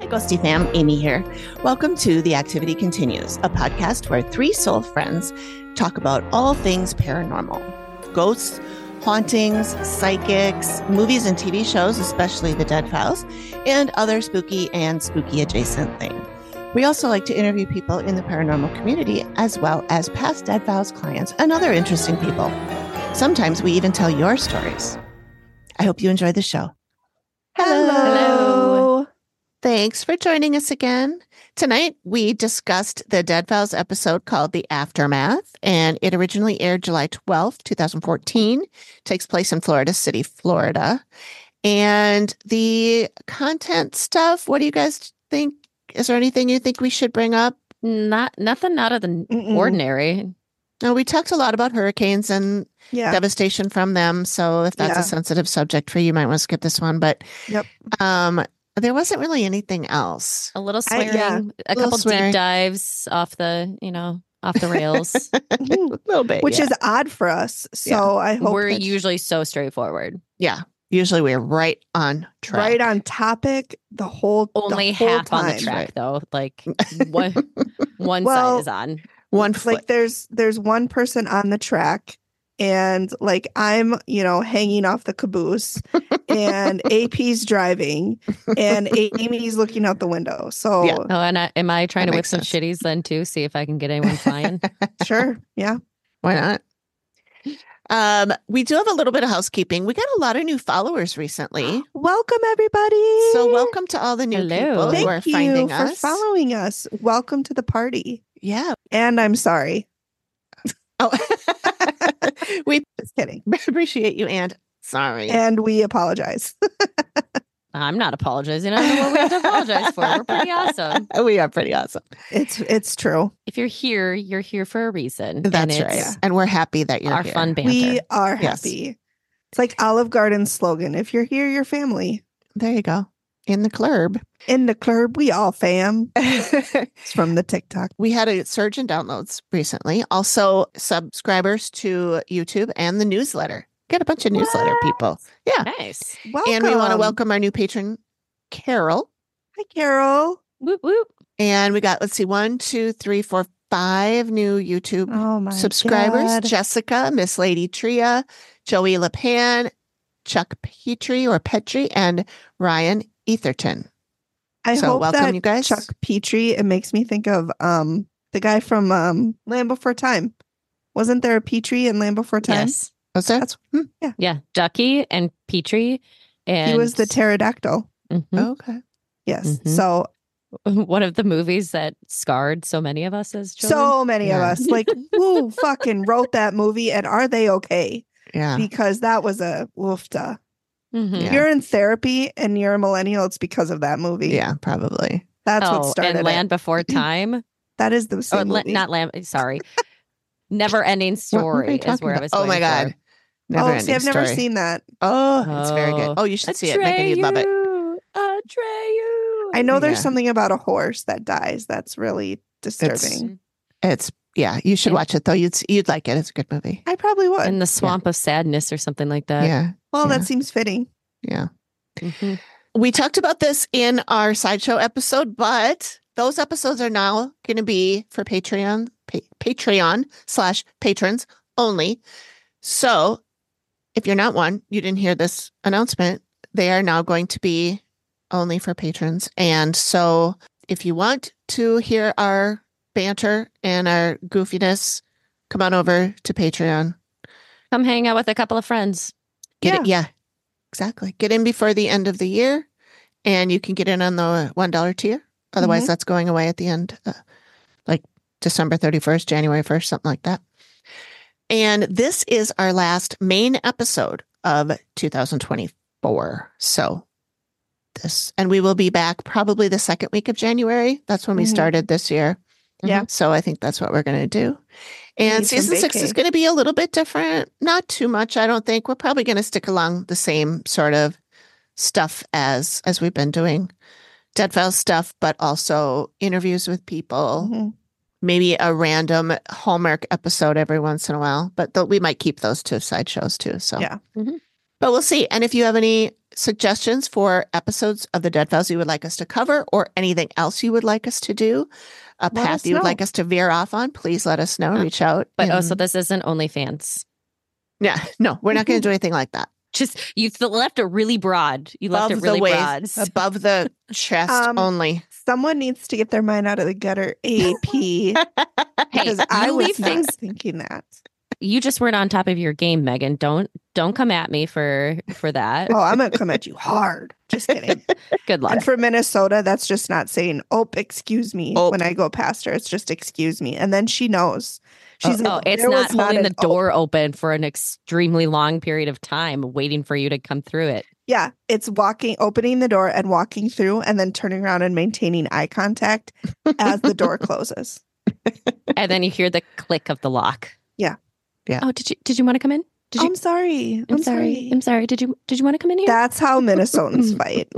Ghosty fam, Amy here. Welcome to The Activity Continues, a podcast where three soul friends talk about all things paranormal. Ghosts, hauntings, psychics, movies and TV shows, especially The Dead Files, and other spooky and spooky adjacent things. We also like to interview people in the paranormal community, as well as past Dead Files clients and other interesting people. Sometimes we even tell your stories. I hope you enjoy the show. Hello. Thanks for joining us again. Tonight, we discussed the Dead Files episode called The Aftermath, and it originally aired July 12th, 2014. Takes place in Florida City, Florida. And the content stuff, what do you guys think? Is there anything you think we should bring up? Nothing out of the ordinary. No, we talked a lot about hurricanes and devastation from them. So if that's a sensitive subject for you, you might want to skip this one. But there wasn't really anything else. A little swearing, a couple deep dives off the rails. A little bit. Which is odd for us. So I hope we're usually so straightforward. Yeah. Usually we're right on track. Right on topic the whole half time. on the track though. Like one side is on. One foot. Like there's one person on the track and like I'm, hanging off the caboose and AP's driving and Amy's looking out the window. So and am I trying to whip some shitties then too? See if I can get anyone flying. Sure. Yeah. Why not? We do have a little bit of housekeeping. We got a lot of new followers recently. Welcome, everybody. So welcome to all the new people who are finding us. Thank you for following us. Welcome to the party. Yeah. And I'm sorry. Oh, we just kidding. Appreciate you and sorry. And we apologize. I'm not apologizing. I don't know what we have to apologize for. We're pretty awesome. We are pretty awesome. It's true. If you're here for a reason. That's right. And we're happy that you're our here. Fun banter. We are happy. Yes. It's like Olive Garden's slogan. If you're here, you're family. There you go. In the club. In the club, we all fam. It's from the TikTok. We had a surge in downloads recently. Also, subscribers to YouTube and the newsletter. Got a bunch of newsletter people. Yeah. Nice. Welcome. And we want to welcome our new patron, Carol. Hi, Carol. Whoop, whoop. And we got, 1, 2, 3, 4, 5 new YouTube subscribers. God. Jessica, Miss Lady Tria, Joey LePan, Chuck Petrie, and Ryan Etherton. I hope welcome, that you guys. Chuck Petrie, it makes me think of the guy from Land Before Time. Wasn't there a Petrie in Land Before Time? Yes. Was that? Yeah. Ducky and Petrie. And he was the pterodactyl. Mm-hmm. Okay. Yes. Mm-hmm. So one of the movies that scarred so many of us as children. So many of us. Like, who fucking wrote that movie and are they okay? Yeah. Because that was a woofta. Mm-hmm. If you're in therapy and you're a millennial, it's because of that movie. Yeah, probably. That's what started and Land it. Before Time. That is the same movie. Not Land. Sorry. Never Ending Story is where I was going. Oh my God. I've never seen that. Oh, it's very good. Oh, you should see it. Megan, you'd love it. Atreyu. I know there's something about a horse that dies. That's really disturbing. It's you should watch it though. You'd like it. It's a good movie. I probably would. In the Swamp of Sadness or something like that. Yeah. Well, that seems fitting. Yeah. Mm-hmm. We talked about this in our sideshow episode, but those episodes are now going to be for Patreon/patrons only. So if you're not one, you didn't hear this announcement, they are now going to be only for patrons. And so if you want to hear our banter and our goofiness, come on over to Patreon. Come hang out with a couple of friends. Exactly. Get in before the end of the year and you can get in on the $1 tier. Otherwise, that's going away at the end, like December 31st, January 1st, something like that. And this is our last main episode of 2024. So and we will be back probably the second week of January. That's when we started this year. Yeah. So I think that's what we're going to do. And season 6 is going to be a little bit different. Not too much, I don't think. We're probably going to stick along the same sort of stuff as we've been doing. Dead Files stuff, but also interviews with people. Mm-hmm. Maybe a random Hallmark episode every once in a while. But we might keep those to sideshows too. So yeah. But we'll see. And if you have any suggestions for episodes of the Dead Files you would like us to cover or anything else you would like us to do, a path you would like us to veer off on, please let us know. Reach out. But so this isn't OnlyFans. Yeah, no, we're not going to do anything like that. Just you left it really broad. You left it really broad. Above the chest only. Someone needs to get their mind out of the gutter, AP. Because I was not thinking that. You just weren't on top of your game, Megan. Don't come at me for that. Oh, I'm gonna come at you hard. Just kidding. Good luck. And for Minnesota, that's just not saying, excuse me, when I go past her. It's just excuse me. And then she knows. It's not holding the door open for an extremely long period of time, waiting for you to come through it. Yeah, it's opening the door and walking through and then turning around and maintaining eye contact as the door closes. And then you hear the click of the lock. Yeah. Yeah. Oh, did you want to come in? I'm sorry. I'm sorry. I'm sorry. Did you want to come in here? That's how Minnesotans fight.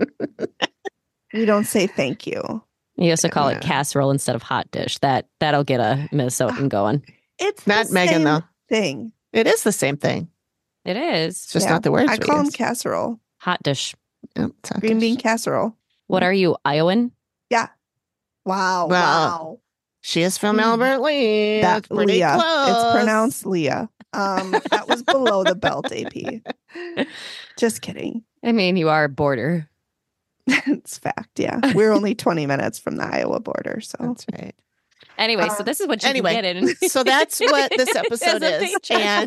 We don't say thank you. You also call it casserole instead of hot dish. That'll get a Minnesotan going. It's not Megan though. Thing. It is the same thing. It is. It's just not the words. I call them casserole. Hot dish. Yep, green bean casserole. What are you, Iowan? Yeah. Wow. She is from Albert Lee. That's pretty Leah. close. It's pronounced Leah. That was below the belt, AP. Just kidding. I mean, you are a border. It's fact, yeah. We're only 20 minutes from the Iowa border, so that's right. Anyway, so this is what you can get in. So that's what this episode is,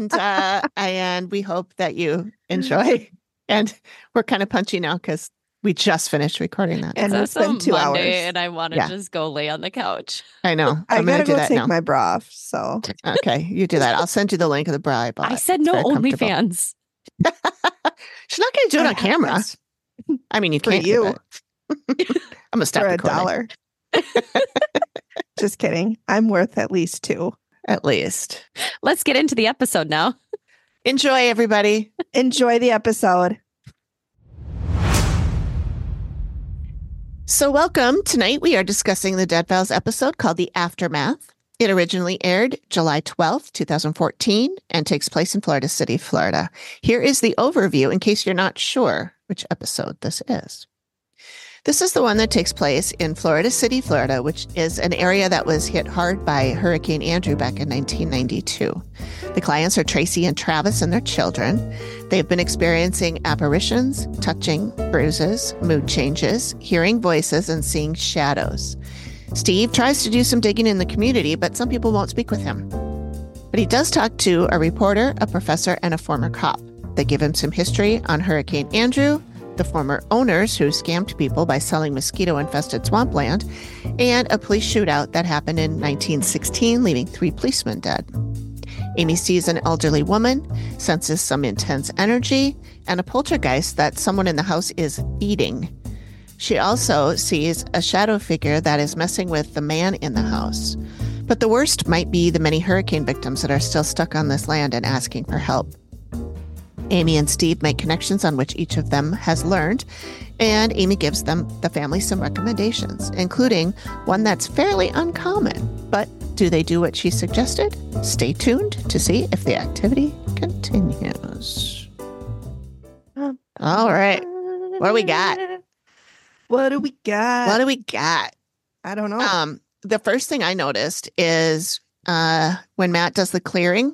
and we hope that you enjoy. And we're kind of punchy now because we just finished recording that, and it's been 2 hours, and I want to just go lay on the couch. I know. I gotta go take my bra off. So okay, you do that. I'll send you the link of the bra I bought. I said no OnlyFans. She's not going to do it on camera. I mean, you can't. You. I'm gonna stop for recording. $1. Just kidding. I'm worth at least $2. At least. Let's get into the episode now. Enjoy, everybody. Enjoy the episode. So welcome. Tonight we are discussing the Dead Files episode called The Aftermath. It originally aired July 12th, 2014, and takes place in Florida City, Florida. Here is the overview in case you're not sure which episode this is. This is the one that takes place in Florida City, Florida, which is an area that was hit hard by Hurricane Andrew back in 1992. The clients are Tracy and Travis and their children. They've been experiencing apparitions, touching, bruises, mood changes, hearing voices, and seeing shadows. Steve tries to do some digging in the community, but some people won't speak with him. But he does talk to a reporter, a professor, and a former cop. They give him some history on Hurricane Andrew, the former owners who scammed people by selling mosquito-infested swampland, and a police shootout that happened in 1916, leaving 3 policemen dead. Amy sees an elderly woman, senses some intense energy, and a poltergeist that someone in the house is eating. She also sees a shadow figure that is messing with the man in the house. But the worst might be the many hurricane victims that are still stuck on this land and asking for help. Amy and Steve make connections on which each of them has learned, and Amy gives the family some recommendations, including one that's fairly uncommon. But do they do what she suggested? Stay tuned to see if the activity continues. All right. What do we got? What do we got? I don't know. The first thing I noticed is when Matt does the clearing,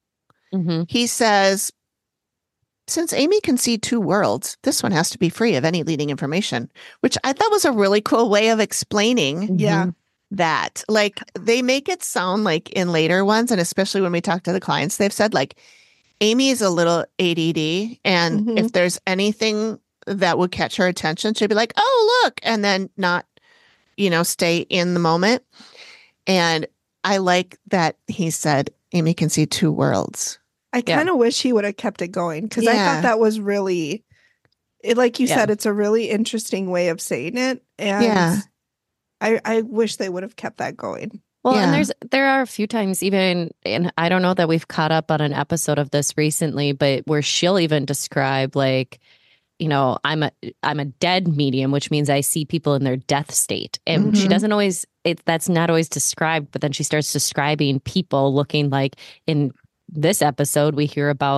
he says, since Amy can see 2 worlds, this one has to be free of any leading information, which I thought was a really cool way of explaining that. Like, they make it sound like in later ones, and especially when we talk to the clients, they've said, like, Amy is a little ADD, and if there's anything that would catch her attention, she'd be like, oh, look, and then not, stay in the moment. And I like that he said Amy can see 2 worlds. I kind of wish he would have kept it going because I thought that was really, like you said, it's a really interesting way of saying it. And I wish they would have kept that going. Well, and there are a few times even, and I don't know that we've caught up on an episode of this recently, but where she'll even describe like, I'm a dead medium, which means I see people in their death state. And she doesn't always, that's not always described, but then she starts describing people looking like in this episode, we hear about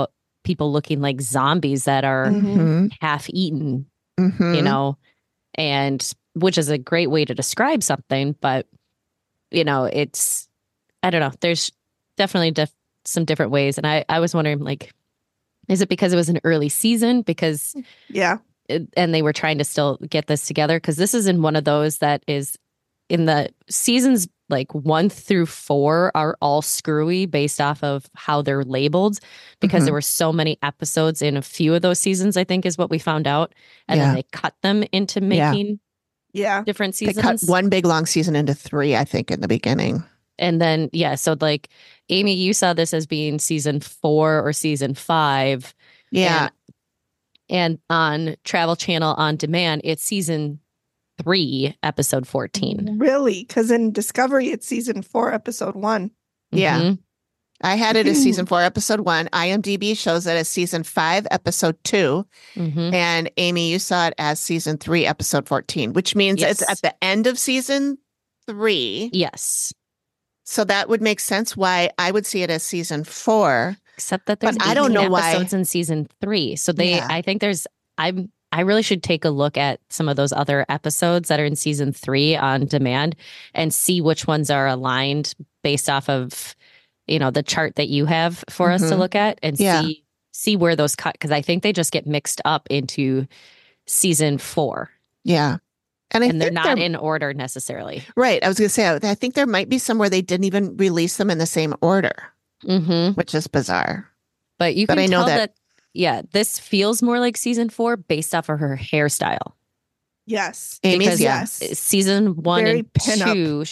people looking like zombies that are Mhm. half eaten, Mhm. you know, and which is a great way to describe something. But, you know, it's, I don't know, there's definitely some different ways. And I was wondering, like, is it because it was an early season? Because, Yeah. and they were trying to still get this together? Because this is in one of those that is in the seasons like 1 through 4 are all screwy based off of how they're labeled, because there were so many episodes in a few of those seasons, I think is what we found out. And then they cut them into making different They seasons. cut one big long season into 3, I think, in the beginning. And then, so like, Amy, you saw this as being season 4 or season 5. Yeah. And on Travel Channel On Demand, it's season 3, episode 14. Really? Because in Discovery, it's season 4, episode 1. Yeah. Mhm. I had it as season 4, episode 1. IMDb shows it as season 5, episode 2. Mhm. And Amy, you saw it as season 3, episode 14, which means it's at the end of season 3. Yes. So that would make sense why I would see it as season 4. Except that there's But I don't know why. episodes in season 3. So Yeah. I think I really should take a look at some of those other episodes that are in season 3 on demand and see which ones are aligned based off of, you know, the chart that you have for us to look at, and see where those cut, because I think they just get mixed up into season 4. Yeah. And they're not in order necessarily. Right. I was going to say, I think there might be some where they didn't even release them in the same order, which is bizarre. But you can tell that, this feels more like season 4 based off of her hairstyle. Yes. Amy's, Because season 1 very and pin-up. 2,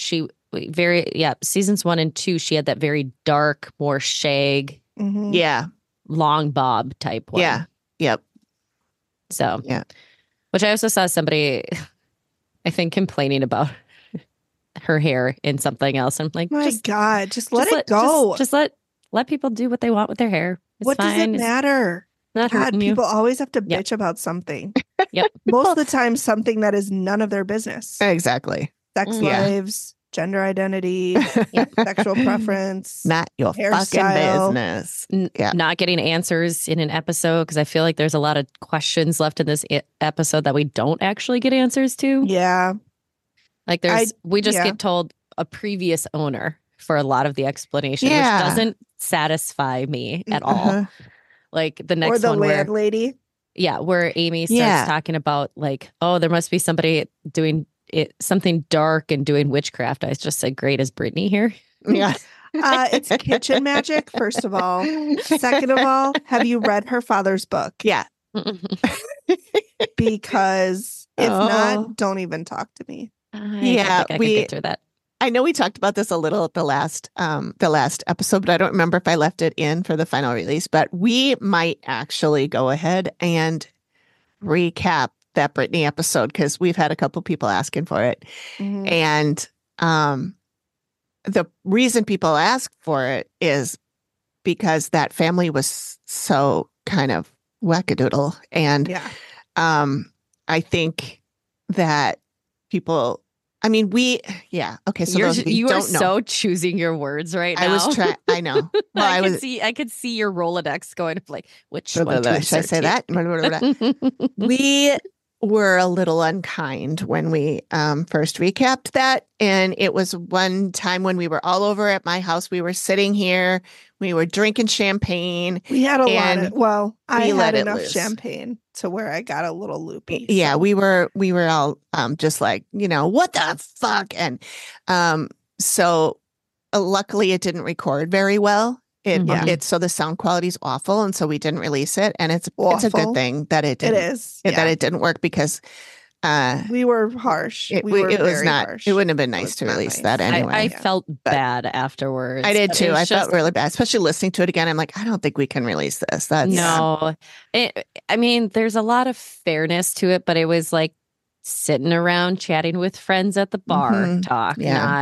seasons 1 and 2, she had that very dark, more shag, Mhm. Yeah. long bob type one. Yeah. Yep. So, Yeah. which I also saw somebody, I think, complaining about her hair in something else. I'm like, My God, just let it go. Just let people do what they want with their hair. It's what fine. does it matter? Not God, hurting you. people always have to Yep. bitch about something. Yep. Most of the time, something that is none of their business. Exactly. Sex Yeah. lives, gender identity, sexual preference. Not your fucking hairstyle. business. Yeah. Not getting answers in an episode, because I feel like there's a lot of questions left in this episode that we don't actually get answers to. Yeah. Like we just get told a previous owner for a lot of the explanation, which doesn't satisfy me at all. Like the next Or the one landlady. where Amy starts talking about like, oh, there must be somebody doing something dark and doing witchcraft. I just said, great, is Brittany here? Yeah. It's kitchen magic, first of all. Second of all, have you read her father's book? Yeah. Because if not, don't even talk to me. I don't think I could get through that. I know we talked about this a little at the last episode, but I don't remember if I left it in for the final release. But we might actually go ahead and recap that Brittany episode, because we've had a couple people asking for it. Mhm. And the reason people ask for it is because that family was so kind of wackadoodle. And I think that people, I mean, okay. So you are don't know. so choosing your words right now. I was trying. I know. Well, I could see your Rolodex going like, which one to should I say that? that? We were a little unkind when we first recapped that. And it was one time when we were all over at my house. We were sitting here. We were drinking champagne. We had a lot and of, well, I we let had it enough loose. champagne to where I got a little loopy. Yeah, so. we were all just like, what the fuck? And so luckily it didn't record very well. So the sound quality is awful, and so we didn't release it. And it's a good thing that it didn't. It is that it didn't work, because we were harsh. It was not. Harsh. It wouldn't have been nice to release that anyway. I felt bad afterwards. I did too. I felt really bad, especially listening to it again. I'm like, I don't think we can release this. That's no. I mean, there's a lot of fairness to it, but it was like sitting around chatting with friends at the bar talk.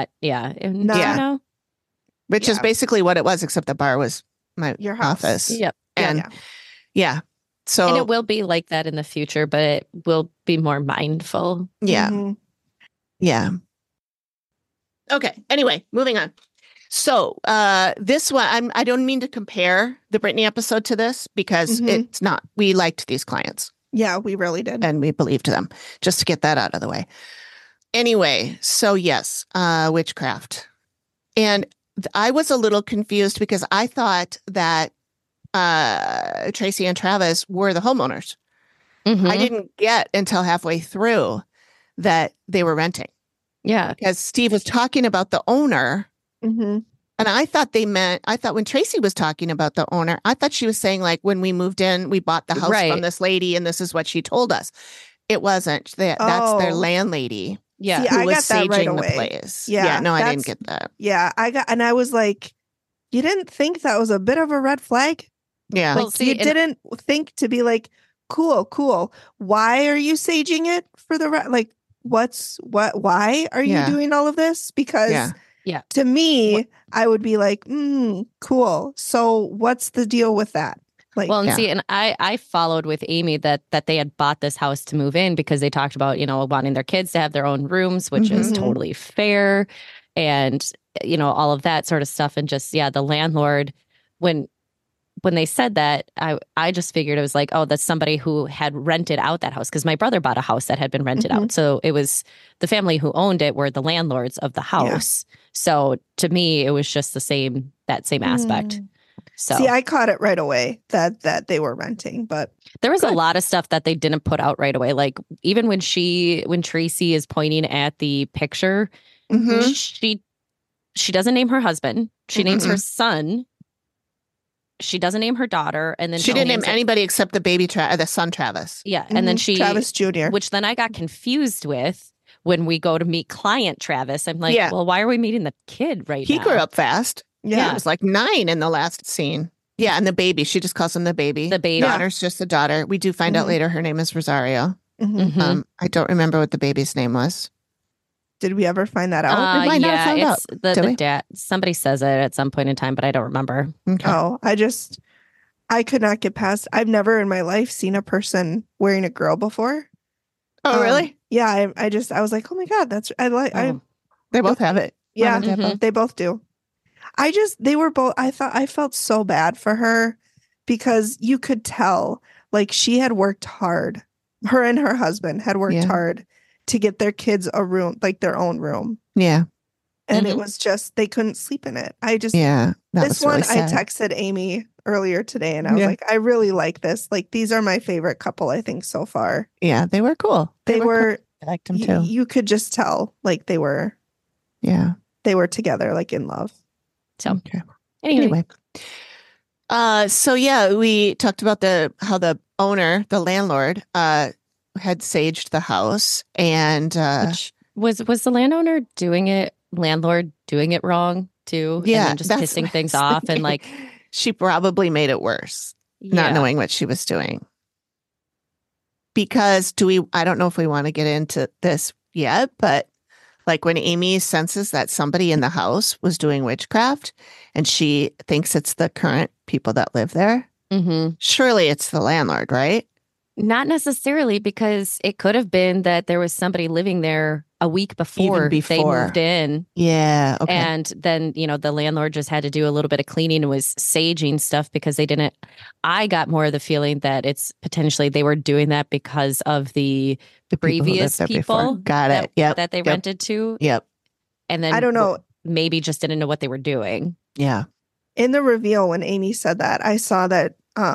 Which is basically what it was, except the bar was your house. Office. Yep. And so, and it will be like that in the future, but it will be more mindful. Yeah. Mhm. Yeah. Okay. Anyway, moving on. So this one, I don't mean to compare the Brittany episode to this because it's not. We liked these clients. Yeah, we really did. And we believed them, just to get that out of the way. Anyway, so yes, witchcraft. And I was a little confused because I thought that Tracy and Travis were the homeowners. I didn't get until halfway through that they were renting. Yeah. Because Steve was talking about the owner. And I thought when Tracy was talking about the owner, I thought she was saying like, when we moved in, we bought the house from this lady and this is what she told us. It wasn't. That's their landlady. Yeah. See, Who I was got that right saging away. the place. Yeah, no, I didn't get that. Yeah, and I was like, you didn't think that was a bit of a red flag? Yeah. Well, Like, see, you didn't think to be like, cool. Why are you saging it for the like? Why are you doing all of this? Because to me, I would be like, cool. So what's the deal with that? Like, well, and see, and I followed with Amy that they had bought this house to move in because they talked about, wanting their kids to have their own rooms, which is totally fair. And, all of that sort of stuff. And just, the landlord, when they said that, I just figured it was like, oh, that's somebody who had rented out that house. Because my brother bought a house that had been rented out. So it was the family who owned it were the landlords of the house. Yeah. So to me, it was just that same aspect. So see, I caught it right away that they were renting, but there was a lot of stuff that they didn't put out right away. Like even when Tracy is pointing at the picture, she doesn't name her husband. She names her son. She doesn't name her daughter, and then she didn't name anybody except the baby, the son Travis. Yeah, and then Travis Jr., which then I got confused with when we go to meet client Travis. I'm like, well, why are we meeting the kid right now? He grew up fast. Yeah, he was like 9 in the last scene. Yeah, and the baby. She just calls him the baby. The baby. Daughter's just the daughter. We do find out later her name is Rosario. I don't remember what the baby's name was. Did we ever find that out? We might not have found it's out. the dad. Somebody says it at some point in time, but I don't remember. Okay. Oh, I could not get past. I've never in my life seen a person wearing a girl before. Oh, really? Yeah. I was like, oh my God, they both have it. Yeah, they both do. They were both, I felt so bad for her because you could tell like she had worked hard. Her and her husband had worked hard to get their kids a room, like their own room. Yeah. And it was just, they couldn't sleep in it. This one, really I texted Amy earlier today and I was like, I really like this. Like, these are my favorite couple, I think, so far. Yeah, they were cool. They were cool. I liked them too. You could just tell, like, they were together, like, in love. So, anyway. We talked about how the owner, the landlord, had saged the house, and was the landlord doing it wrong too? Yeah, and just pissing things off, and like she probably made it worse, not knowing what she was doing. Because I don't know if we want to get into this yet, but like when Amy senses that somebody in the house was doing witchcraft, and she thinks it's the current people that live there, surely it's the landlord, right? Not necessarily, because it could have been that there was somebody living there a week before they moved in. Yeah. Okay. And then, the landlord just had to do a little bit of cleaning and was saging stuff because they didn't. I got more of the feeling that it's potentially they were doing that because of the previous people got it. That they rented to. Yep. And then I don't know. Maybe just didn't know what they were doing. Yeah. In the reveal, when Amy said that, I saw that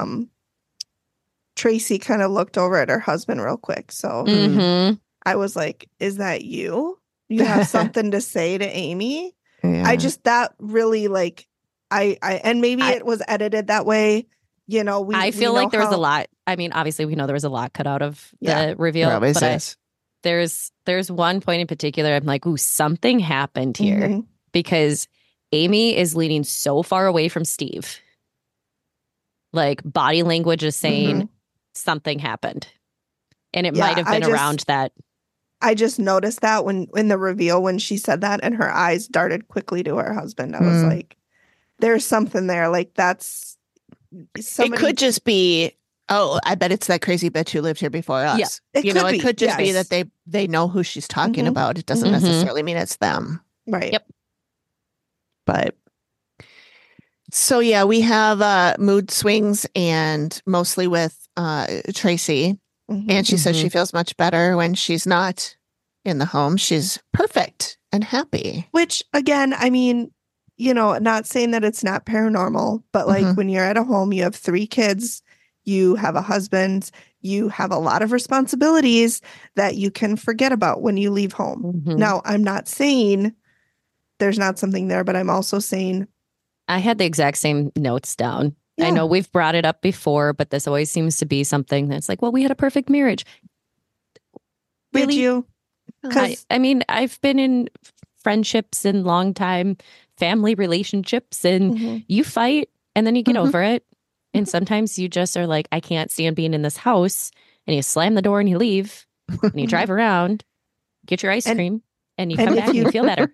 Tracy kind of looked over at her husband real quick. So I was like, is that you? You have something to say to Amy? Yeah. That really like, and maybe it was edited that way. I feel like there was a lot. I mean, obviously we know there was a lot cut out of the reveal, but there's one point in particular. I'm like, ooh, something happened here because Amy is leaning so far away from Steve. Like body language is saying something happened. And it might have been around that. I just noticed that when in the reveal, when she said that and her eyes darted quickly to her husband, I was like, there's something there. Like that's somebody. It could just be, I bet it's that crazy bitch who lived here before us. Yeah, it could just be that they know who she's talking about. It doesn't necessarily mean it's them. Right. Yep. But So yeah, we have mood swings and mostly with Tracy. Mhm. And she says Mhm. she feels much better when she's not in the home. She's perfect and happy. Which, again, I mean, not saying that it's not paranormal, but like Mhm. when you're at a home, you have 3 kids, you have a husband, you have a lot of responsibilities that you can forget about when you leave home. Mhm. Now, I'm not saying there's not something there, but I'm also saying, I had the exact same notes down. I Yeah. know we've brought it up before, but this always seems to be something that's like, well, we had a perfect marriage. did Really? you? Because I mean, I've been in friendships and long time family relationships, and you fight and then you get Mhm. over it. And sometimes you just are like, I can't stand being in this house. And you slam the door and you leave and you drive around, get your ice And- cream, and you and come if back and you you- feel better.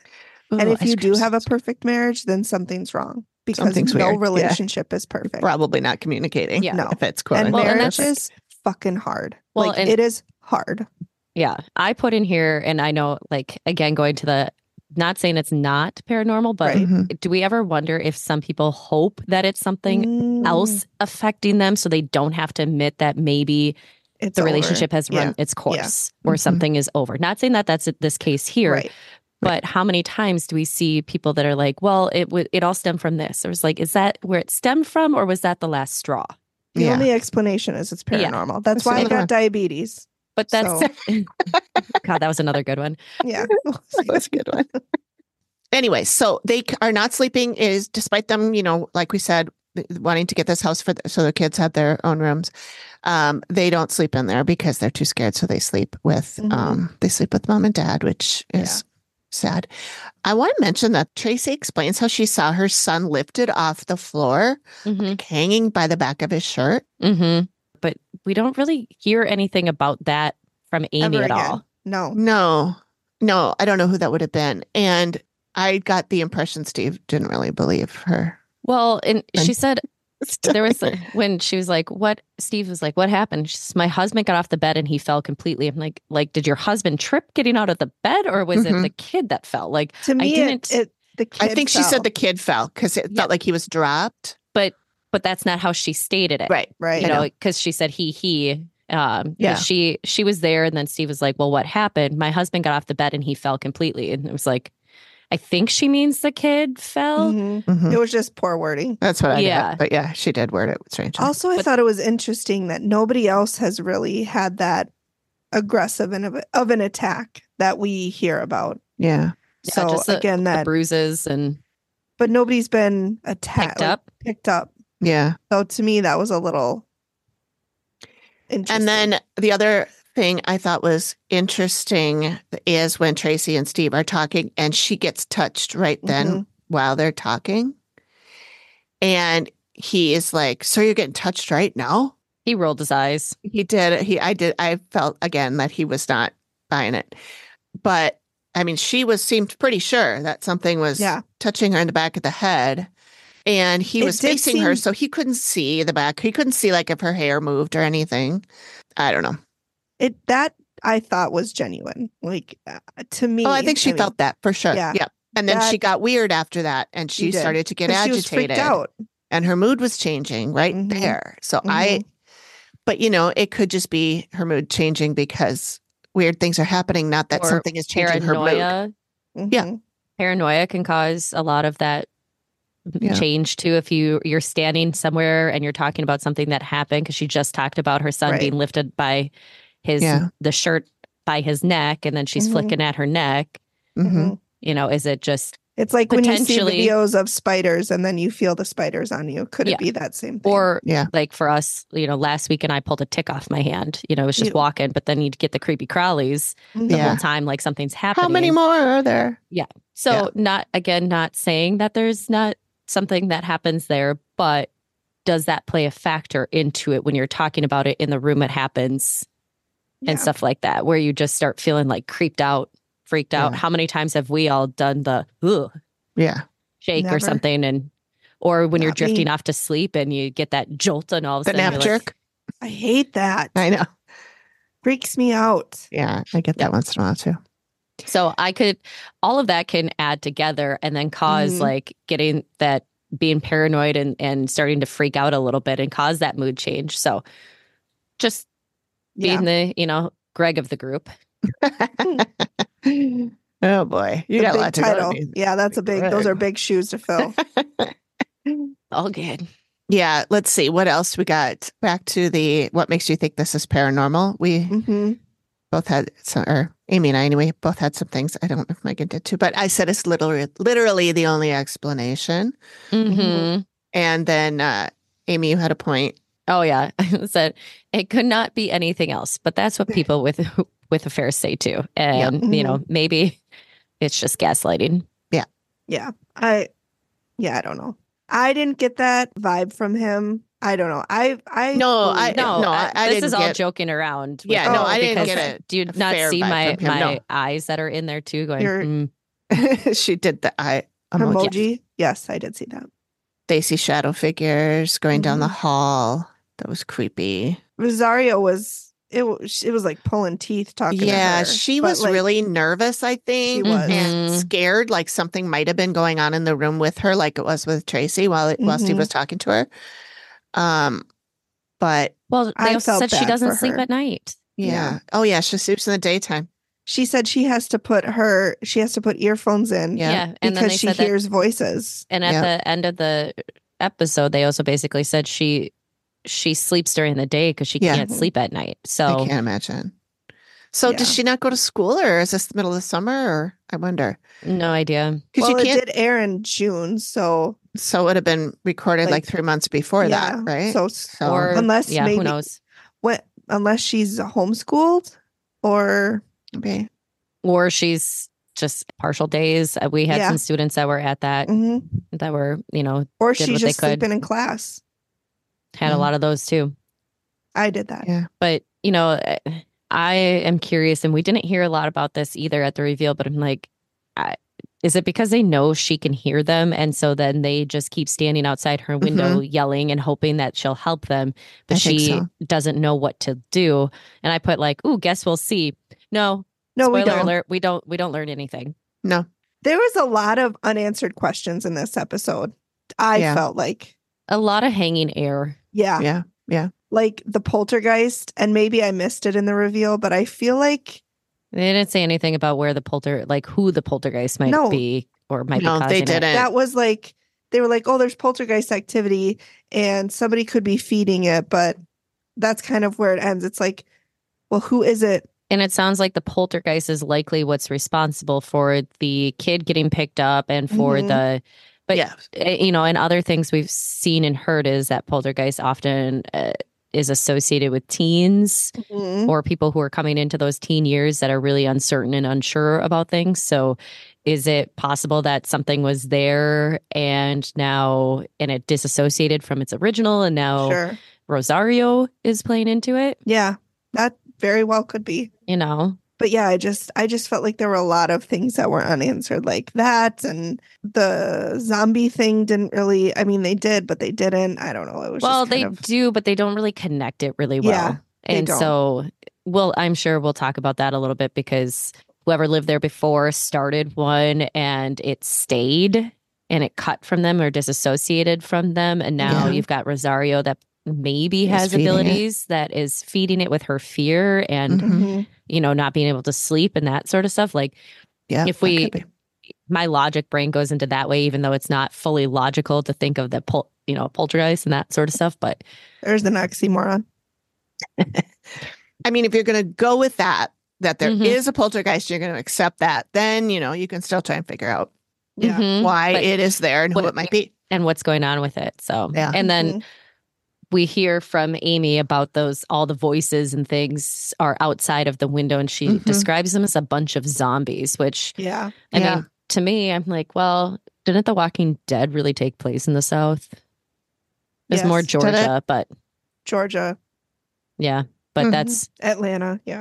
and Ooh, if ice you do cream have a sounds perfect marriage, then something's wrong because Something's no weird. Yeah. relationship is perfect. probably not communicating. Yeah. No. If it's quote And unquote Well, and marriage perfect. is fucking hard. Well, like and- it is hard. Yeah. I put in here, and I know, like, again, going to the, not saying it's not paranormal, but Right. Mhm. do we ever wonder if some people hope that it's something Mm, else affecting them so they don't have to admit that maybe it's the over. relationship has run Yeah. its course or Mhm. something is over? Not saying that that's this case here, Right. but how many times do we see people that are like, well, it all stemmed from this? Or it's like, is that where it stemmed from, or was that the last straw? The Yeah. only explanation is it's Yeah. paranormal. That's That's why I another got one. diabetes. But that's So- God, that was another good one. Yeah. That's a good one. Anyway, so they are not sleeping is despite them, like we said, wanting to get this house so their kids have their own rooms. They don't sleep in there because they're too scared. So they sleep with mom and dad, which is sad. I want to mention that Tracy explains how she saw her son lifted off the floor, like hanging by the back of his shirt. Mm-hmm. But we don't really hear anything about that from Amy Ever at again. all. No. No, I don't know who that would have been. And I got the impression Steve didn't really believe her. Well, and And- she said there was when she was like, "What?" Steve was like, "What happened?" She says, "My husband got off the bed and he fell completely." I'm like, did your husband trip getting out of the bed, or was it the kid that fell? Like, To me, didn't- the kid I think she fell. said the kid fell because it Yeah. felt like he was dropped. but that's not how she stated it, Right. Right. You I know, know. because she said he. Yeah. She was there, and then Steve was like, "Well, what happened?" My husband got off the bed and he fell completely, and it was like, I think she means the kid fell. Mhm. Mhm. It was just poor wording. That's what I Yeah. got. But yeah, she did word it strangely. Also, I But- thought it was interesting that nobody else has really had that aggressive of an attack that we hear about. Yeah. Yeah, So just the again, that bruises and but nobody's been attacked picked up. Yeah. So to me, that was a little interesting. And then the other thing I thought was interesting is when Tracy and Steve are talking and she gets touched right then while they're talking. And he is like, "So you're getting touched right now?" He rolled his eyes. He did. I felt again that he was not buying it. But I mean, seemed pretty sure that something was touching her in the back of the head. And he was did facing her, seem- so he couldn't see the back. He couldn't see like if her hair moved or anything. I don't know. That I thought was genuine. Like to me, Oh, I think she felt that for sure. yeah. Yeah. And then That- she got weird after that, and she did. started to get 'Cause she was agitated, freaked out. and her mood was changing right Mhm. there. So Mhm. but it could just be her mood changing because weird things are happening, not that Or something is changing her mood. Paranoia. Yeah. Mhm. Paranoia can cause a lot of that Yeah. change too. If you're standing somewhere and you're talking about something that happened, because she just talked about her son Right. being lifted by the shirt by his neck, and then she's Mhm. flicking at her neck. Mhm. Mhm. Is it just It's like when you see Potentially- videos of spiders and then you feel the spiders on you. Could Yeah. it be that same thing? or Yeah. like for us, last weekend I pulled a tick off my hand. It was just Ew. walking, but then you'd get the creepy crawlies Mhm. the Yeah. whole time, like something's happening. How many more are there? So not saying that there's not something that happens there, but does that play a factor into it when you're talking about it in the room it happens Yeah. and stuff like that, where you just start feeling like creeped out, freaked out? Yeah. How many times have we all done the ugh Yeah. shake Never. or something, or when you're Not me. drifting off to sleep and you get that jolt and all of a The sudden nap you're like, jerk. I hate that. I know. Freaks me out. Yeah. I get that once in a while too. So all of that can add together and then cause Mhm. like getting that being paranoid and starting to freak out a little bit and cause that mood change. So just being the, Greg of the group. Oh boy, you got a lot to title. go. Yeah, that's those are big shoes to fill. All good. Yeah, let's see what else we got. Back to what makes you think this is paranormal. We both had some, or Amy and I anyway, both had some things. I don't know if Megan did too, but I said it's literally the only explanation. Mm-hmm. And then Amy, you had a point. Oh yeah, I said it could not be anything else, but that's what people with affairs say too. And maybe it's just gaslighting. Yeah. I don't know. I didn't get that vibe from him. I don't know. This is all joking around. Yeah, I didn't get it. Do you not see my eyes that are in there too? Going. She did the eye emoji. Yes, I did see that. They see shadow figures going down the hall. That was creepy. Rosario was like pulling teeth talking to her. Yeah, she was really nervous, I think. She was. And scared, like something might have been going on in the room with her, like it was with Tracy while Steve was talking to her. But they also said she doesn't sleep at night. Yeah. Oh yeah, she sleeps in the daytime. She said she has to put earphones in. Yeah. And because she hears voices. And at the end of the episode, they also basically said she sleeps during the day because she can't sleep at night. So I can't imagine. So does she not go to school, or is this the middle of the summer? Or I wonder. No idea. Well, it did air in June, so it would have been recorded like 3 months before that, right? So or unless maybe, who knows? Unless she's homeschooled, or or she's just partial days. We had some students that were at that that were or she's just sleeping in class. Had a lot of those too. I did that. Yeah. But, I am curious, and we didn't hear a lot about this either at the reveal, but I'm like, is it because they know she can hear them? And so then they just keep standing outside her window yelling and hoping that she'll help them. But she doesn't know what to do. And I put like, ooh, guess we'll see. No, we don't. Alert, we don't learn anything. No. There was a lot of unanswered questions in this episode. I felt like. A lot of hanging air. Yeah. Yeah. Like the poltergeist, and maybe I missed it in the reveal, but I feel like they didn't say anything about where who the poltergeist might be or might be causing they didn't. That was like, they were like, oh, there's poltergeist activity and somebody could be feeding it, but that's kind of where it ends. It's like, well, who is it? And it sounds like the poltergeist is likely what's responsible for the kid getting picked up and for the... But, and other things we've seen and heard is that poltergeist often is associated with teens or people who are coming into those teen years that are really uncertain and unsure about things. So is it possible that something was there and it disassociated from its original and now Rosario is playing into it? Yeah, that very well could be. But yeah, I just felt like there were a lot of things that were unanswered like that. And the zombie thing didn't really, they did, but they didn't. I don't know. It was do, but they don't really connect it really well. Yeah, and so, I'm sure we'll talk about that a little bit because whoever lived there before started one and it stayed and it cut from them or disassociated from them. And now you've got Rosario that maybe has abilities that is feeding it with her fear and not being able to sleep and that sort of stuff. Like if my logic brain goes into that way, even though it's not fully logical to think of the poltergeist and that sort of stuff. But there's an oxymoron. If you're going to go with that there is a poltergeist, you're going to accept that, then you can still try and figure out why it is there and who it might be and what's going on with it. So and then we hear from Amy about all the voices and things are outside of the window, and she describes them as a bunch of zombies, which, I mean, to me, I'm like, well, didn't The Walking Dead really take place in the South? There's more Georgia, but... Georgia. Yeah, but that's... Atlanta, yeah.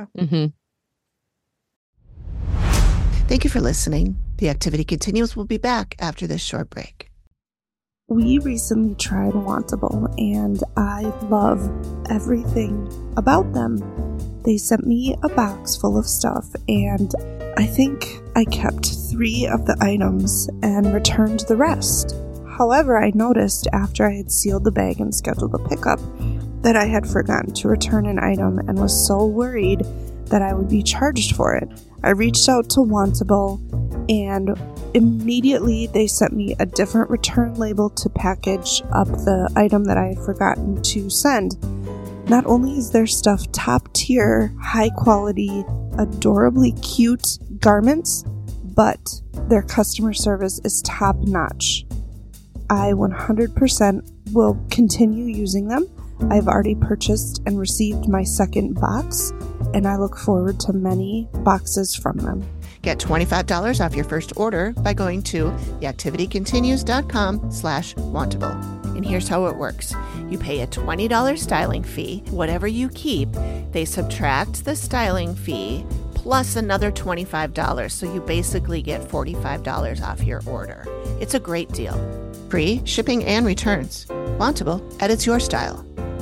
Thank you for listening. The Activity Continues. We'll be back after this short break. We recently tried Wantable, and I love everything about them. They sent me a box full of stuff, and I think I kept 3 of the items and returned the rest. However, I noticed after I had sealed the bag and scheduled the pickup that I had forgotten to return an item and was so worried that I would be charged for it. I reached out to Wantable, and immediately they sent me a different return label to package up the item that I had forgotten to send. Not only is their stuff top tier, high quality, adorably cute garments, but their customer service is top notch. I 100% will continue using them. I've already purchased and received my second box, and I look forward to many boxes from them. Get $25 off your first order by going to theactivitycontinues.com/wantable. And here's how it works. You pay a $20 styling fee. Whatever you keep, they subtract the styling fee plus another $25. So you basically get $45 off your order. It's a great deal. Free shipping and returns. Wantable edits your style.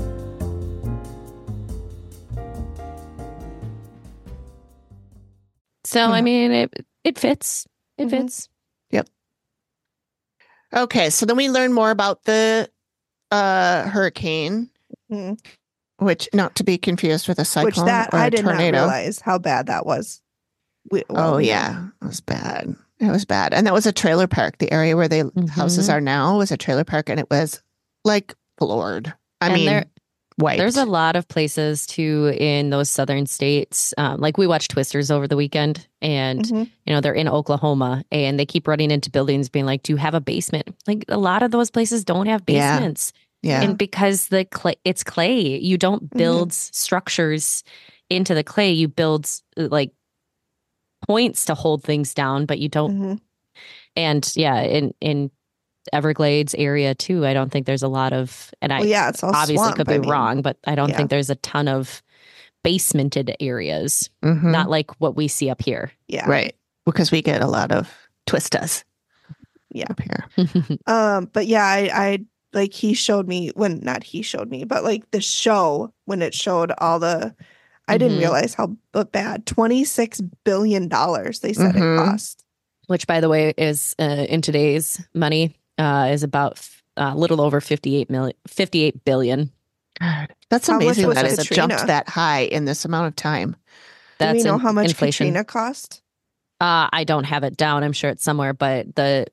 So, I mean, it fits. It fits. Yep. Okay, so then we learn more about the hurricane, which not to be confused with a cyclone or a I did tornado. not realize how bad that was. It was bad. It was bad. And that was a trailer park. The area where the houses are now was a trailer park, and it was like floored. I mean, wiped. There's a lot of places too in those southern states. Like we watched Twisters over the weekend, and you know they're in Oklahoma, and they keep running into buildings, being like, "Do you have a basement?" Like a lot of those places don't have basements, and because it's clay, you don't build structures into the clay. You build like points to hold things down, but you don't. And in Everglades area too, I don't think there's a lot of, and it's all obviously swamp, could be wrong, but I don't think there's a ton of basemented areas, not like what we see up here. Yeah, right, because we get a lot of twistas. Up here. But yeah, I like he showed me not he showed me, but like the show when it showed all the. I didn't realize how bad. $26 billion they said it cost. Which, by the way, is in today's money is about a little over 58 billion. God, that's amazing that it's jumped that high in this amount of time. Do we know how much inflation. Katrina cost? I don't have it down. I'm sure it's somewhere, but the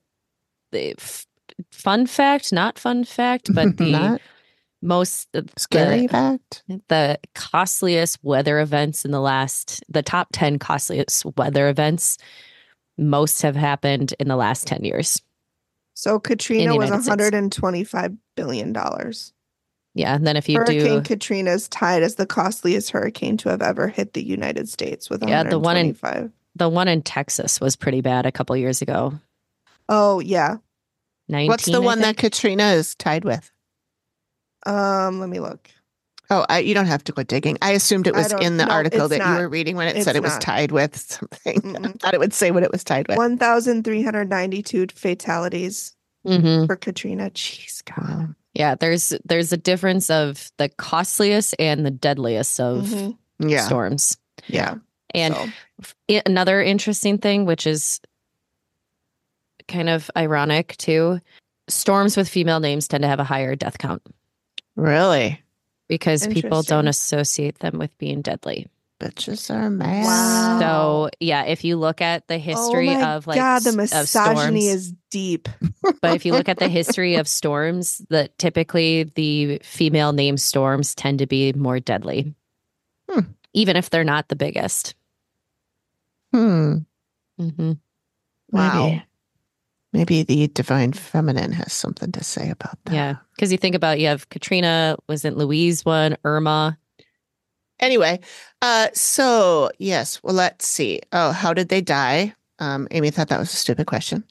fun fact, not fun fact, but the most scary fact, the costliest weather events in the top 10 costliest weather events, most have happened in the last 10 years. So Katrina was $125 billion. Yeah, and then if you Hurricane Katrina is tied as the costliest hurricane to have ever hit the United States with $125. The one in Texas was pretty bad a couple years ago. Oh yeah. 19, what's the one that Katrina is tied with? Let me look. Oh, you don't have to go digging. I assumed it was in the article that you were reading when it said it was tied with something. I thought it would say what it was tied with. 1,392 fatalities for Katrina. Jeez, God. Wow. Yeah, there's a difference of the costliest and the deadliest of storms. Yeah. And another interesting thing, which is kind of ironic too, storms with female names tend to have a higher death count. Really? Because people don't associate them with being deadly. Bitches are mad. Wow. So yeah, if you look at the history of like God, the misogyny is deep. But if you look at the history of storms, that typically the female named storms tend to be more deadly, even if they're not the biggest. Wow. Maybe the divine feminine has something to say about that. Yeah, because you think about, you have Katrina, wasn't Louise one, Irma. Anyway, so yes, well, let's see. Oh, how did they die? Amy thought that was a stupid question.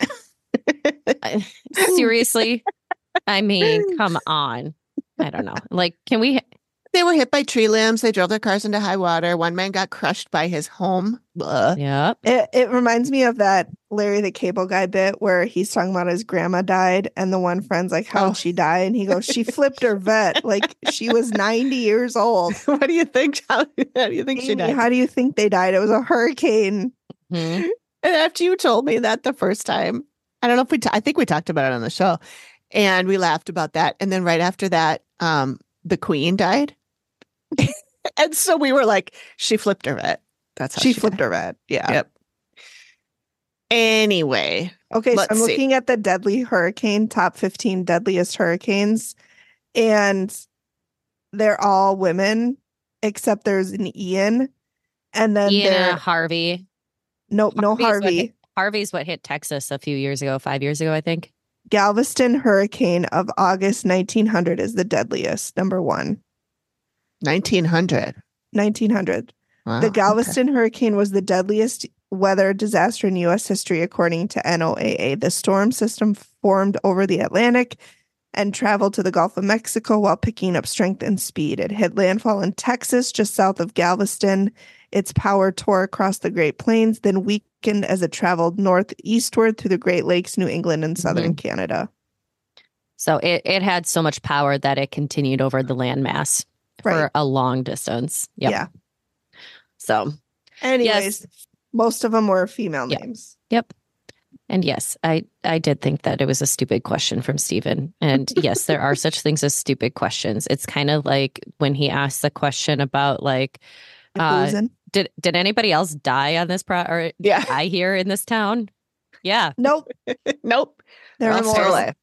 Seriously? I mean, come on. I don't know. Like, can we... They were hit by tree limbs. They drove their cars into high water. One man got crushed by his home. Yeah. It reminds me of that Larry the Cable Guy bit where he's talking about his grandma died, and the one friend's like, how'd she die? And he goes, she flipped her vet. Like, she was 90 years old. What do you think? How do you think she died? How do you think they died? It was a hurricane. And after you told me that the first time, I don't know if I think we talked about it on the show. And we laughed about that. And then right after that, the queen died. And so we were like, she flipped her vet. That's how She flipped died. her vet. Yeah. Yep. Anyway. Okay, so Let's I'm see. looking at the deadly hurricane, top 15 deadliest hurricanes, and they're all women, except there's an Ian, and then Harvey. Nope, no Harvey. Harvey's what hit Texas a few years ago, 5 years ago, I think. Galveston hurricane of August 1900 is the deadliest, number 1. 1900. 1900. Wow, The Galveston hurricane was the deadliest weather disaster in U.S. history, according to NOAA. The storm system formed over the Atlantic and traveled to the Gulf of Mexico while picking up strength and speed. It hit landfall in Texas, just south of Galveston. Its power tore across the Great Plains, then weakened as it traveled northeastward through the Great Lakes, New England, and southern Canada. So it had so much power that it continued over the landmass for a long distance. Yep. Yeah. So, anyways, most of them were female names. Yep. And yes, I did think that it was a stupid question from Stephen. And yes, there are such things as stupid questions. It's kind of like when he asked the question about like, did anybody else die on this die here in this town? Yeah. Nope. Nope. There are more alive.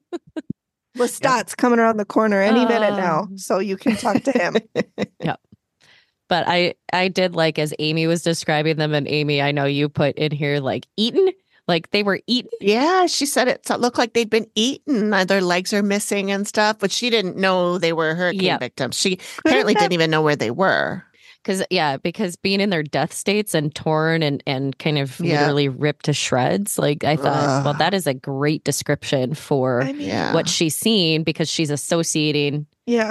Lestat's coming around the corner any minute now, so you can talk to him. Yep. But I did like as Amy was describing them, and Amy, I know you put in here like eaten, like they were eaten. Yeah, she said it looked like they'd been eaten. Their legs are missing and stuff, but she didn't know they were hurricane victims. She apparently didn't even know where they were. Because being in their death states and torn and kind of literally ripped to shreds, like I thought, well, that is a great description for what she's seen, because she's associating,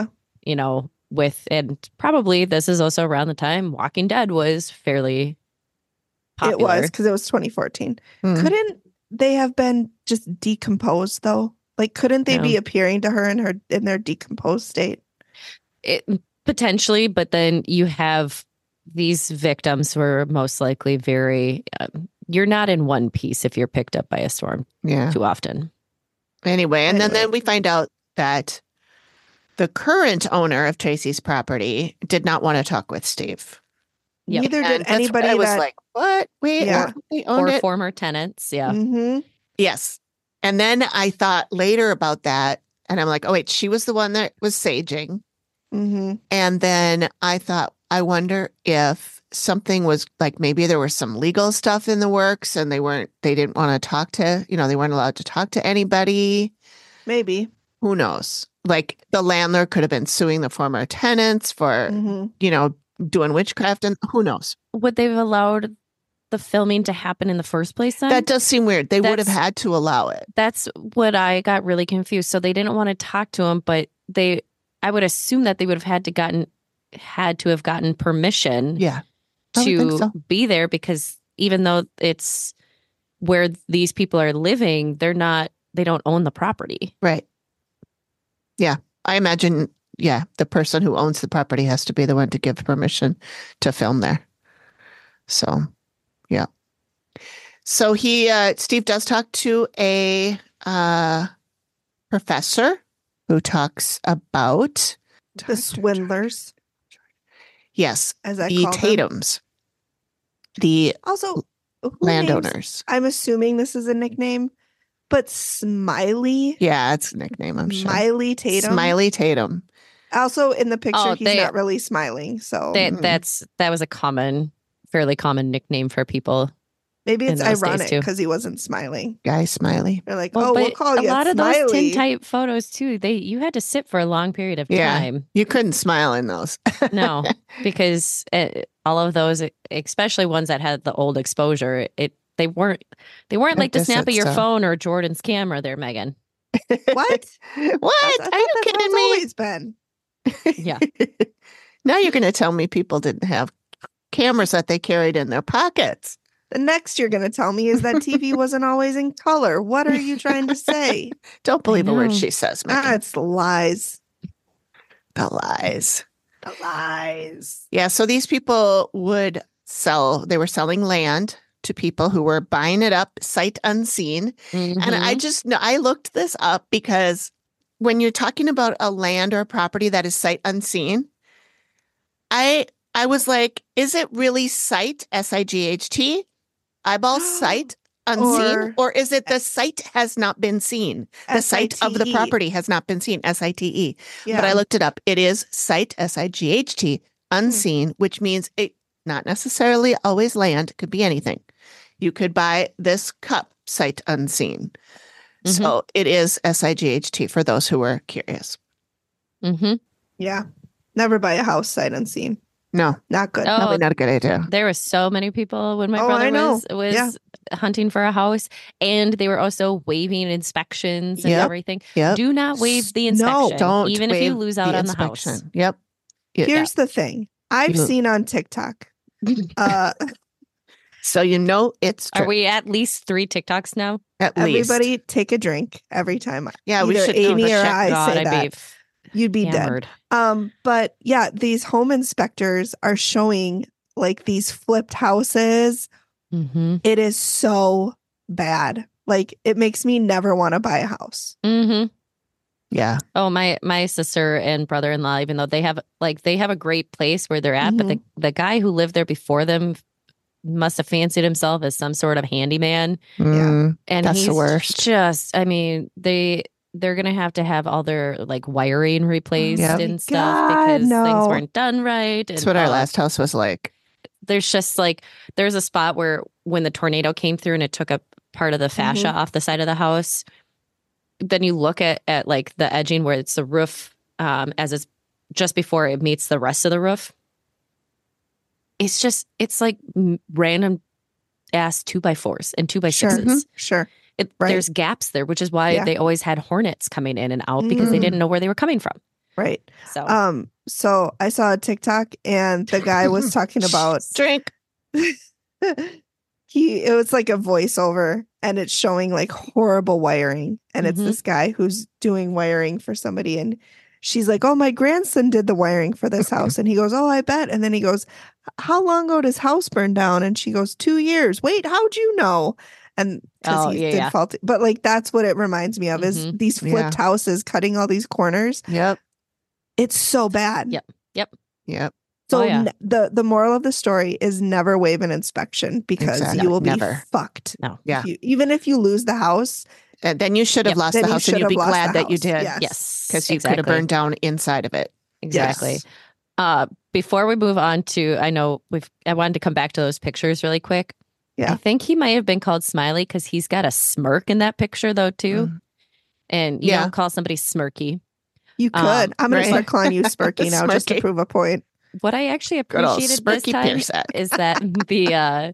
with, and probably this is also around the time Walking Dead was fairly popular. It was, because it was 2014. Couldn't they have been just decomposed though? Like, couldn't they be appearing to her in their decomposed state? Potentially, but then you have these victims who are most likely very, you're not in one piece if you're picked up by a storm too often. Anyway, then we find out that the current owner of Tracy's property did not want to talk with Steve. Yep. Neither did anybody. I was like, what? Wait, they own it? Former tenants. Yeah. Mm-hmm. Yes. And then I thought later about that, and I'm like, oh, wait, she was the one that was saging. Mm-hmm. And then I thought, I wonder if something was like, maybe there was some legal stuff in the works and they didn't want to talk to, they weren't allowed to talk to anybody. Maybe. Who knows? Like the landlord could have been suing the former tenants for, doing witchcraft, and who knows? Would they have allowed the filming to happen in the first place then? That does seem weird. They would have had to allow it. That's what I got really confused. So they didn't want to talk to him, but I would assume that they would have had to have gotten permission to be there, because even though it's where these people are living, they don't own the property. Right. Yeah. I imagine, the person who owns the property has to be the one to give permission to film there. So, yeah. So Steve does talk to a professor who talks about the swindlers. Yes, as I the call Tatums, the landowners. I'm assuming this is a nickname, but Smiley. Yeah, it's a nickname, I'm sure. Smiley Tatum. Smiley Tatum. Also, in the picture, he's not really smiling. So that was a fairly common nickname for people. Maybe it's ironic because he wasn't smiling. Guy Smiley. They're like, we'll call you a lot Smiley. of those tintype photos too. You had to sit for a long period of time. You couldn't smile in those. No, because all of those, especially ones that had the old exposure, they weren't like the snap of your phone or Jordan's camera there, Megan. What? What? Are you kidding me? Always been. Yeah. Now you're going to tell me people didn't have cameras that they carried in their pockets. The next you're going to tell me is that TV wasn't always in color. What are you trying to say? Don't believe a word she says, Megan. It's lies. The lies. The lies. Yeah, so these people they were selling land to people who were buying it up sight unseen. And I looked this up because when you're talking about a land or a property that is sight unseen, I was like, is it really sight, SIGHT, eyeball sight unseen, or is it the site has not been seen? The site of the property has not been seen, SITE. Yeah. But I looked it up. It is sight, SIGHT, unseen, which means it not necessarily always land. It could be anything. You could buy this cup sight unseen. So it is SIGHT for those who were curious. Yeah. Never buy a house sight unseen. No, Not good. Oh, probably not a good idea. There were so many people when my Oh, I know. brother was hunting for a house, and they were also waiving inspections and everything. Yep. Do not waive the inspection, Don't even if you waive lose out the on the house. inspection. Yep. Here's the thing. I've seen on TikTok. So you know it's true. Are we at least 3 TikToks now? At least. Everybody take a drink every time. Yeah, we either should Amy know or the I God, say I'd that. You'd be hammered. dead. But yeah, these home inspectors are showing like these flipped houses. It is so bad. Like it makes me never want to buy a house. Yeah. Oh, my sister and brother-in-law, even though they have a great place where they're at, but the guy who lived there before them must have fancied himself as some sort of handyman. Yeah. And That's he's the worst. just, I mean, they're gonna have to have all their like wiring replaced and stuff because things weren't done right. And That's what our last house was like. There's just like there's a spot where when the tornado came through and it took up part of the fascia off the side of the house, then you look at like the edging where it's the roof as it's just before it meets the rest of the roof. It's like random ass 2x4s and 2x6s. Sure. There's gaps there, which is why they always had hornets coming in and out because they didn't know where they were coming from. Right. So, so I saw a TikTok and the guy was talking about drink. It was like a voiceover and it's showing like horrible wiring. And it's this guy who's doing wiring for somebody. And she's like, oh, my grandson did the wiring for this house. And he goes, oh, I bet. And then he goes, how long ago does house burn down? And she goes, 2 years. Wait, how'd you know? And because he did faulty. But like, that's what it reminds me of is these flipped houses cutting all these corners. Yep. It's so bad. Yep. So the moral of the story is never waive an inspection because you will be fucked. No. Yeah. Even if you lose the house. And then you should have lost the house and you'd be glad that you did. Yes. Because you could have burned down inside of it. Exactly. Yes. Before we move on to, I wanted to come back to those pictures really quick. Yeah. I think he might have been called Smiley because he's got a smirk in that picture though too. And you don't call somebody smirky. You could. I'm going to start calling you Smirky now just to prove a point. What I actually appreciated this time is that the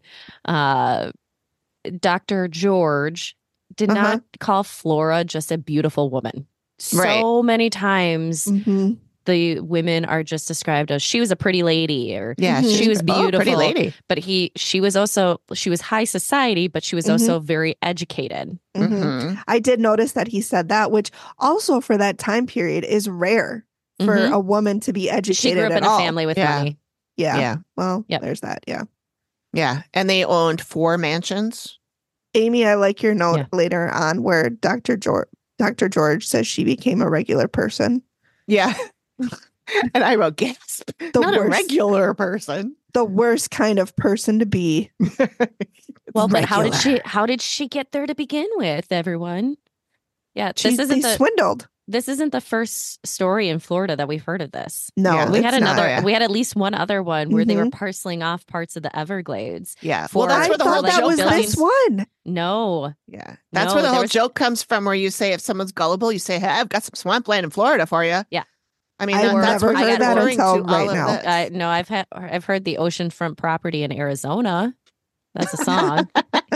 Dr. George did not call Flora just a beautiful woman. So many times the women are just described as she was a pretty lady or she was beautiful. Pretty lady. But she was high society, but she was also very educated. I did notice that he said that, which also for that time period is rare for a woman to be educated. She grew up in a family with money. Yeah. Well, there's that. Yeah. Yeah. And they owned 4 mansions. Amy, I like your note later on where Dr. George says she became a regular person. Yeah. And I wrote, gasp. Not a regular person. The worst kind of person to be. Well, but how did she get there to begin with, everyone? Yeah, they swindled. This isn't the first story in Florida that we've heard of this. No, we had we had at least one other one where they were parceling off parts of the Everglades. Yeah. Well, that's where the whole joke was this one. No. Yeah. That's where the whole joke comes from, where you say if someone's gullible, you say, hey, I've got some swampland in Florida for you. Yeah. I mean, I've that's never what heard that until right now. No, I've heard the oceanfront property in Arizona. That's a song.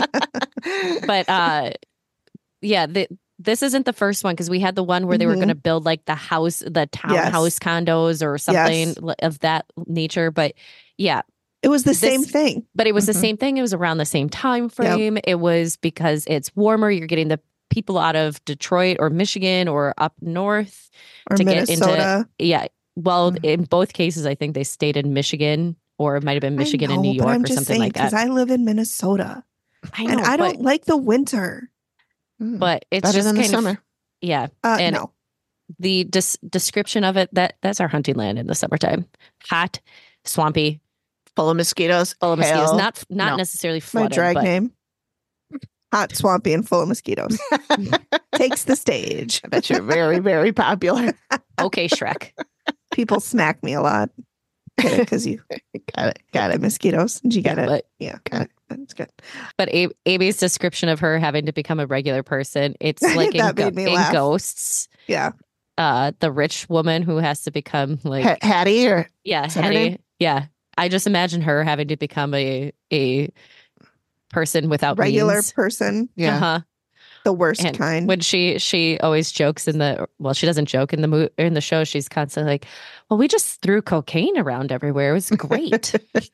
But this isn't the first one because we had the one where they were going to build like the townhouse condos or something of that nature. But yeah, it was the same thing. But it was the same thing. It was around the same time frame. Yep. It was because it's warmer. You're getting the people out of Detroit or Michigan or up north or to Minnesota. Get into. Yeah. Well, in both cases, I think they stayed in Michigan or it might have been Michigan I and New know, but York I'm or just something saying, like that. because I live in Minnesota I and know, I but, don't like the winter. but it's Better just than the kind of summer. yeah. And No. the description of it, that's our hunting land in the summertime. Hot, swampy, Full of mosquitoes. full of mosquitoes. Hail. Not No. necessarily My flooded, drag but name. Hot, swampy, and full of mosquitoes. Takes the stage. I bet you're very, very popular. okay, Shrek. People smack me a lot. Get it? Because you Got it. got the mosquitoes. Did you get it? But Yeah, Got it. that's good. but Amy's description of her having to become a regular person, it's like That made me in laugh. Ghosts. Yeah. The rich woman who has to become like Hattie or yeah, is that her name? Hetty. Yeah. I just imagine her having to become a person without Regular means. person. yeah. Uh-huh. The worst And kind. when she always jokes she doesn't joke in the show. She's constantly like, well, we just threw cocaine around everywhere. It was great.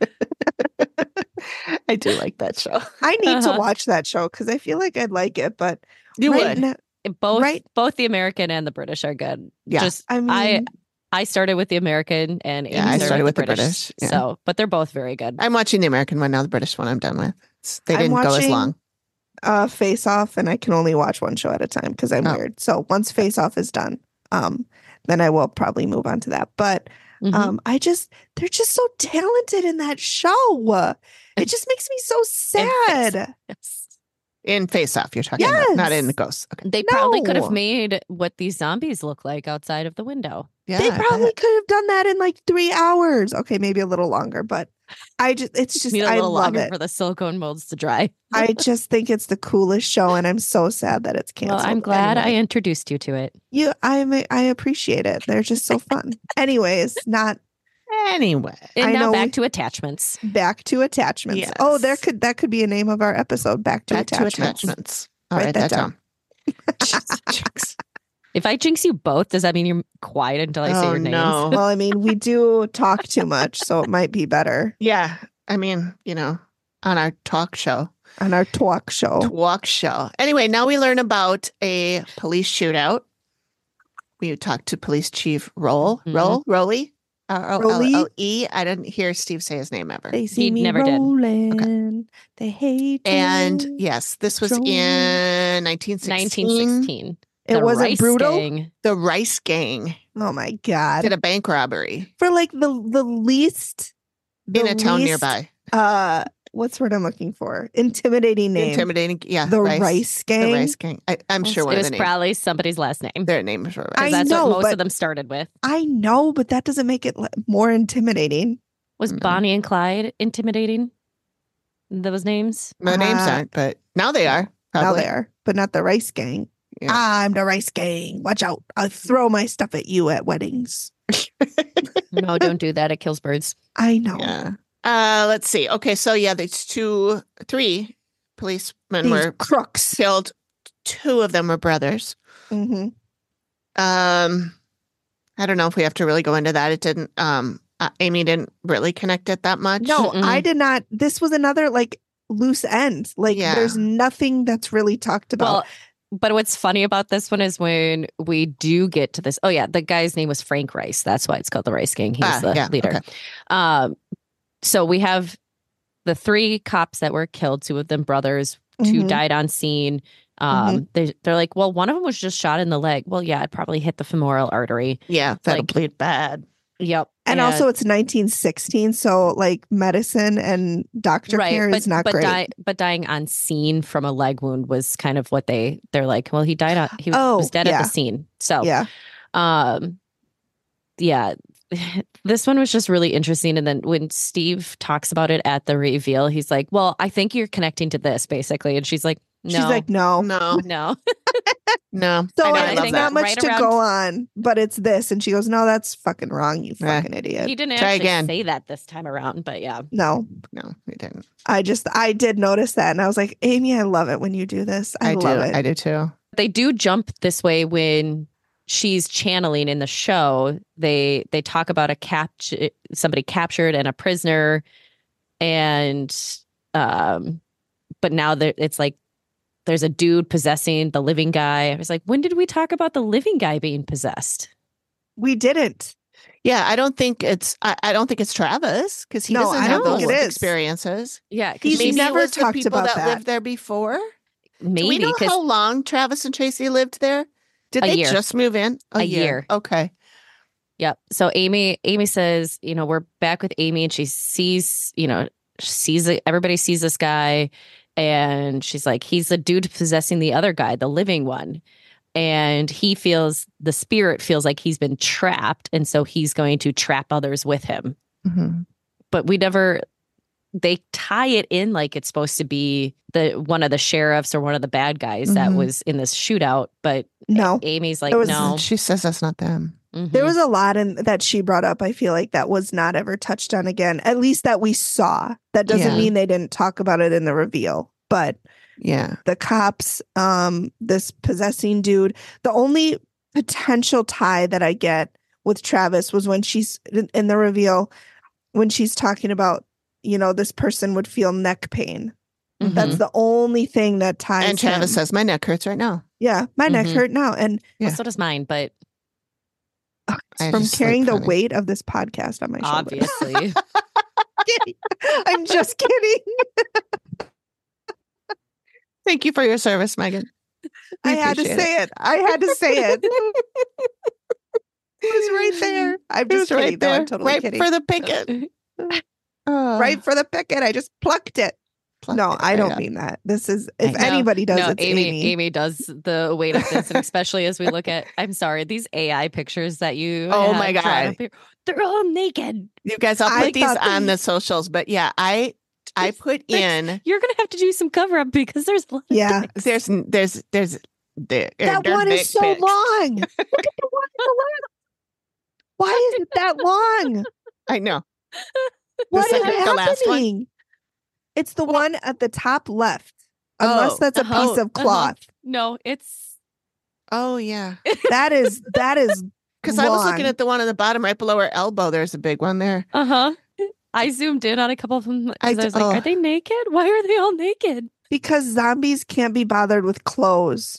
I do like that show. I need to Uh-huh. watch that show because I feel like I'd like it, but You right would. now, both Right. both the American and the British are good. Yeah. Just I mean, I started with the American and Yeah, Amy I started with the British. yeah. So, but they're both very good. I'm watching the American one now. The British one I'm done with. They I'm didn't go as watching- long. Face Off, and I can only watch one show at a time because I'm Oh. weird. So once Face Off is done, then I will probably move on to that. But Mhm. they're just so talented in that show. It just makes me so sad. Yes. In Face Off, you're talking about, not in Yes. Ghosts. Okay. They probably could have No. made what these zombies look like outside of the window. Yeah, They I probably bet. could have done that in like 3 hours. Okay, maybe a little longer, but it's just Need a I little love longer it. for the silicone molds to dry. I just think it's the coolest show, and I'm so sad that it's Well, canceled. I'm glad I Anyway, introduced you to it. I appreciate it. They're just so fun. Anyways, not Anyway. And I now know back we- to attachments. back to attachments. Oh, Yes. that could be a name of our episode. Back to Back to attachments. attachments. I'll Write write that that down. Jinx. If I jinx you both, does that mean you're quiet until I say Oh, your names? no. Well, I mean, we do talk too much, so it might be better Yeah. I mean, on our talk show. on our talk show. Talk show. Anyway, now we learn about a police shootout. We talked to Police Chief Mhm. Rowley. R-O-L-L-E. I didn't hear Steve say his name ever. They see He me never did. rolling. They hate And to- yes, this was Control. in 1916. 1916. it The wasn't Rice brutal. Gang. The Rice Gang Oh my god! did a bank robbery For like the least in the a town least, nearby. What's the word I'm looking for? Intimidating name. Intimidating. Yeah. The Rice Gang. The Rice Gang. I'm sure one It of was the names. probably somebody's last name. Their names were I Rice. That's know, what most but- of them started with. I know, but that doesn't make it more intimidating. Was No. Bonnie and Clyde intimidating? Those names? The names Uh, aren't, but now they are. Now Probably. they are, but not the Rice Gang. Yeah. I'm the Rice Gang. Watch out! I'll throw my stuff at you at weddings. No, don't do that. It kills birds. I know. Yeah. Let's see. Okay, so yeah, there's three policemen These were crooks. killed. Two of them were brothers. hmm I don't know if we have to really go into that. It didn't. Amy didn't really connect it that much. No, Mm-mm. I did not. This was another like loose end. Like Yeah. there's nothing that's really talked about. Well, but what's funny about this one is when we do get to this. Oh, yeah. The guy's name was Frank Rice. That's why it's called the Rice Gang. He's the yeah, leader. okay. So we have the three cops that were killed, two of them brothers, two Mhm. died on scene. They're like, well, one of them was just shot in the leg. Well, yeah, it probably hit the femoral artery. Yeah, that'll Like- bleed bad. Yep. And also, it's 1916, so like medicine and doctor care is not great. But dying on scene from a leg wound was kind of what they're like. Well, he died. He Oh, was dead yeah. at the scene. So Yeah, yeah, this one was just really interesting. And then when Steve talks about it at the reveal, he's like, "Well, I think you're connecting to this, basically." And she's like, "No, she's like, no. No, no." no. So I know, I it's love think not that. much right to around- go on, but it's this. And she goes, no, that's fucking wrong, you Yeah. fucking idiot. He didn't Try actually again. say that this time around, but yeah. No, No, we didn't. I did notice that. And I was like, Amy, I love it when you do this. I love it. I do too. They do jump this way when she's channeling in the show. They talk about somebody captured and a prisoner, and but now it's like there's a dude possessing the living guy. I was like, when did we talk about the living guy being possessed? We didn't. Yeah, I don't think it's Travis because he No, doesn't I have don't those think it is. experiences. Yeah, because He's Maybe never it was the talked people about that that. lived there before. Do we maybe know because how long Travis and Tracy lived there? Did A they year. just move in? A year. Okay. Yep. So Amy says, we're back with Amy and she sees, everybody sees this guy and she's like, he's the dude possessing the other guy, the living one. And the spirit feels like he's been trapped. And so he's going to trap others with him. Mm-hmm. But they tie it in like it's supposed to be one of the sheriffs or one of the bad guys that Mhm. was in this shootout. But No. Amy's like, There was- no. She says that's not them. Mhm. There was a lot that she brought up. I feel like that was not ever touched on again, at least that we saw. That doesn't Yeah. mean they didn't talk about it in the reveal. But Yeah. the cops, this possessing dude, the only potential tie that I get with Travis was when she's in the reveal, when she's talking about, this person would feel neck pain. Mhm. That's the only thing that ties And Travis him. says, my neck hurts right now. Yeah, my neck Mhm. hurt now. And Yeah. Well, so does mine, but I from just carrying like the funny. weight of this podcast on my shoulders. obviously. I'm just kidding. Thank you for your service, Megan. We I had to appreciate say it. I had to say it. It was right there. I'm It just was kidding. right though. there, I'm totally right kidding. for the picket. Oh, Right for the picket. I just plucked it. plucked No, it I right don't up. mean that. This is, if No, anybody does, no, it's Amy. Amy does the weight of this, and especially as we look at, I'm sorry, these AI pictures that you Oh my had drawn God. up here, they're all naked. You guys, I'll I put these thought that- on the socials, but yeah, I put in. You're gonna have to do some cover up because there's a lot of Yeah. dicks. There's That one is so long. Look at the one on the left. Why is it that long? I know. What is second- the last one? happening? It's the one at the top left. Unless Oh, that's a piece of cloth. No, it's Oh yeah, That is because I was looking long. at the one on the bottom right below her elbow. There's a big one there. I zoomed in on a couple of them because I I, d- was like, oh. are they naked? Why are they all naked? because zombies can't be bothered with clothes.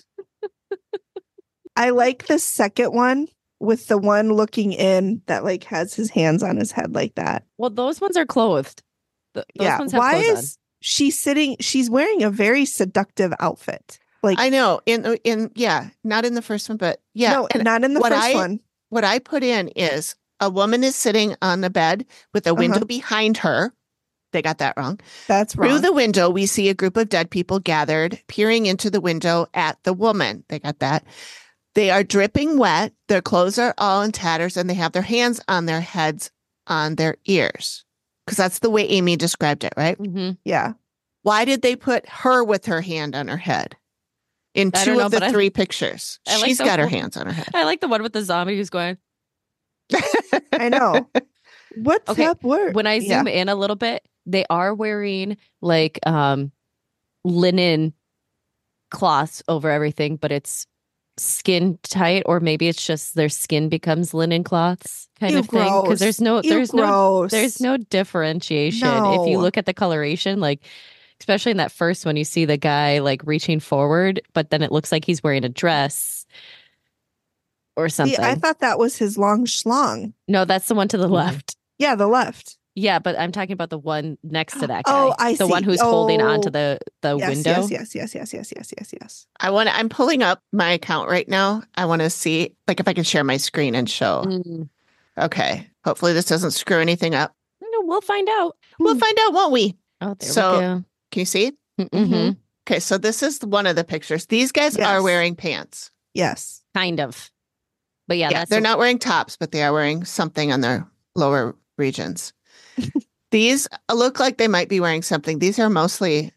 I like the second one with the one looking in that like has his hands on his head like that. Well, those ones are clothed. Those Yeah. ones have Why clothes is she sitting? She's wearing a very seductive outfit. Like I know. In yeah, not in the first one, but yeah. no, and not in the what first I- one. what I put in is a woman is sitting on the bed with a window behind her. They got that wrong. That's Through wrong. the window, we see a group of dead people gathered, peering into the window at the woman. They got that. They are dripping wet. Their clothes are all in tatters, and they have their hands on their heads, on their ears. Because that's the way Amy described it, right? Mhm. Yeah. Why did they put her with her hand on her head in I don't two know, of the but I- three pictures? I like She's the got her one- hands on her head. I like the one with the zombie who's going. I know. What's Okay, up? Where? When I zoom in a little bit, they are wearing like linen cloths over everything, but it's skin tight, or maybe it's just their skin becomes linen cloths kind Ew, of thing. Because gross. there's no Gross. there's no differentiation. If you No. look at the coloration, like especially in that first one, you see the guy like reaching forward, but then it looks like he's wearing a dress or something. See, I thought that was his long schlong. No, that's the one to the left. Yeah, the left. Yeah, but I'm talking about the one next to that guy. Oh, I the see. one who's holding onto Oh. the Yes, window. yes. I'm pulling up my account right now. I want to see, like, if I can share my screen and show. Mm. Okay. Hopefully this doesn't screw anything up. No, we'll find out. We'll find out, won't we? Oh, there So- we go. Can you see it? Mm-hmm. Okay. So this is one of the pictures. These guys Yes. are wearing pants. Yes. Kind of. But yeah, that's they're not wearing tops, but they are wearing something on their lower regions. These look like they might be wearing something. These are mostly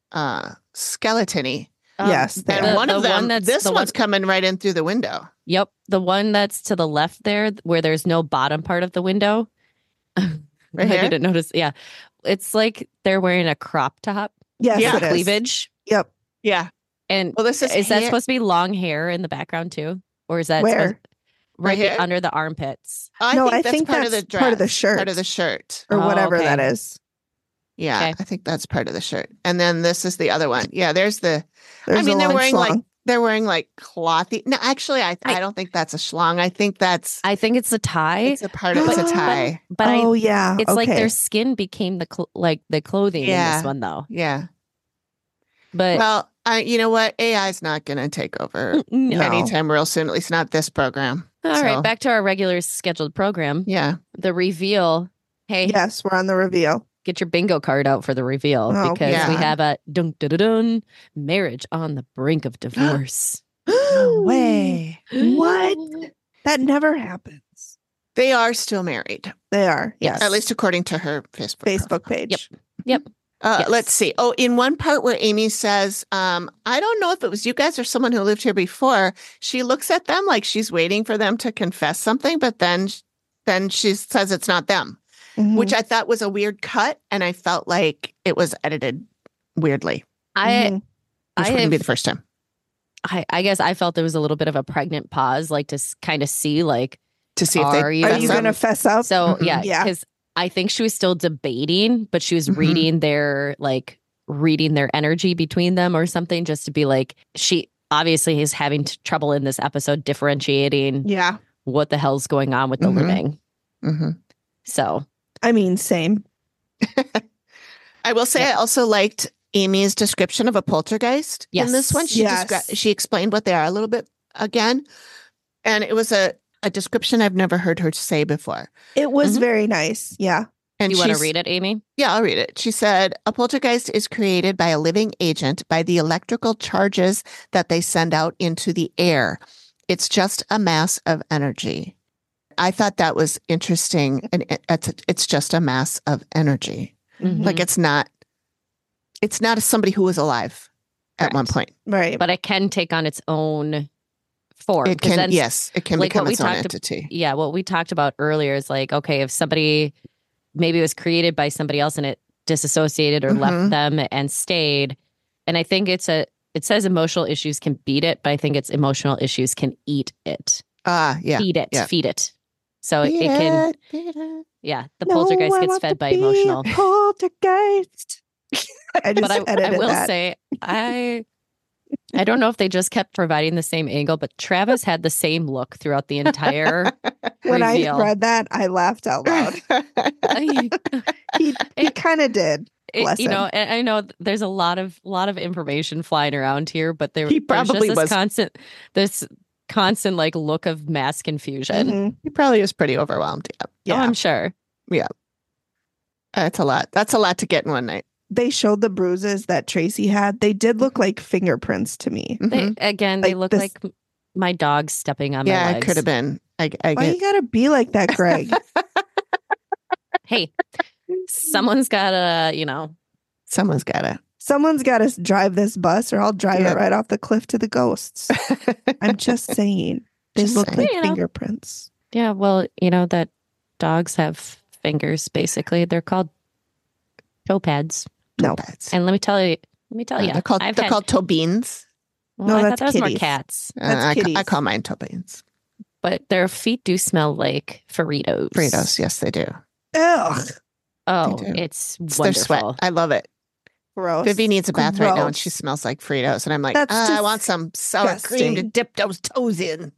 skeleton-y. Yes, they And are. one of them, that's this the one's one. coming right in through the window. Yep, the one that's to the left there, where there's no bottom part of the window. Right I here? didn't notice. Yeah, it's like they're wearing a crop top, Yes, Yeah. it is. cleavage, Yep. Yeah. and Well, this is is that hair- supposed to be long hair in the background too, or is that Where? supposed- right here? under the armpits? No, I think part of the that's dress. part of the shirt. Part of the shirt. Or Oh, whatever okay. that is. Yeah, Okay. I think that's part of the shirt. And then this is the other one. Yeah, there's the. There's I mean, a they're long wearing like schlong. They're wearing like clothy. No, actually, I don't think that's a schlong. I think I think it's a tie. it's a part of it's a tie. But yeah. it's like okay. their skin became the the clothing in this one though. Yeah. But well, you know what? AI is not going to take over no. anytime real soon. At least not this program. All right, back to our regular scheduled program. Yeah. The reveal. Hey. Yes, we're on the reveal. Get your bingo card out for the reveal because we have a dun marriage on the brink of divorce. No way. What? That never happens. They are still married. They are. Yes. At least according to her Facebook page. Yep. Yes. Let's see. Oh, in one part where Amy says, I don't know if it was you guys or someone who lived here before. She looks at them like she's waiting for them to confess something, but then she says it's not them. Mm-hmm. Which I thought was a weird cut, and I felt like it was edited weirdly. Which wouldn't be the first time. I guess I felt there was a little bit of a pregnant pause, like to kind of see, like, to see if are you going to fess up? So yeah, because I think she was still debating, but she was reading their energy between them or something, just to be like, she obviously is having trouble in this episode differentiating. Yeah, what the hell's going on with the living? Mm-hmm. So. I mean, same. I will say I also liked Amy's description of a poltergeist in this one. She explained what they are a little bit again. And it was a description I've never heard her say before. It was very nice. Yeah. And you want to read it, Amy? Yeah, I'll read it. She said, a poltergeist is created by a living agent by the electrical charges that they send out into the air. It's just a mass of energy. I thought that was interesting, and it's just a mass of energy. Mm-hmm. Like it's not somebody who was alive at one point, right? But it can take on its own form. It can, it can become its own entity. Yeah, what we talked about earlier is like, okay, if somebody maybe was created by somebody else and it disassociated or left them and stayed, and I think it says emotional issues can beat it, but I think it's emotional issues can eat it. Feed it. So it can, the poltergeist gets fed by emotional. Poltergeist. I will say, I don't know if they just kept providing the same angle, but Travis had the same look throughout the entire when reveal. I read that, I laughed out loud. he kind of did. Bless him. And I know there's a lot of information flying around here, but he probably was this constant like look of mass confusion. Mm-hmm. He probably was pretty overwhelmed. Yeah. Oh, I'm sure. Yeah. That's a lot. That's a lot to get in one night. They showed the bruises that Tracy had. They did look like fingerprints to me. They look like my dog stepping on my legs. Yeah, it could have been. Why you gotta be like that, Greg? Hey, someone's gotta, Someone's gotta drive this bus, or I'll drive it right off the cliff to the ghosts. I'm just saying. They look like fingerprints. Yeah, well, that dogs have fingers, basically. They're called toe pads. No. And let me tell you. They're called toe beans. Well, no, I that's thought that was more kitties. cats. I call mine toe beans. But their feet do smell like Fritos. Fritos, yes, they do. Ugh. Oh, it's wonderful. Their sweat. I love it. Gross. Vivi needs a bath right now and she smells like Fritos. And I'm like, I want some sour cream to dip those toes in.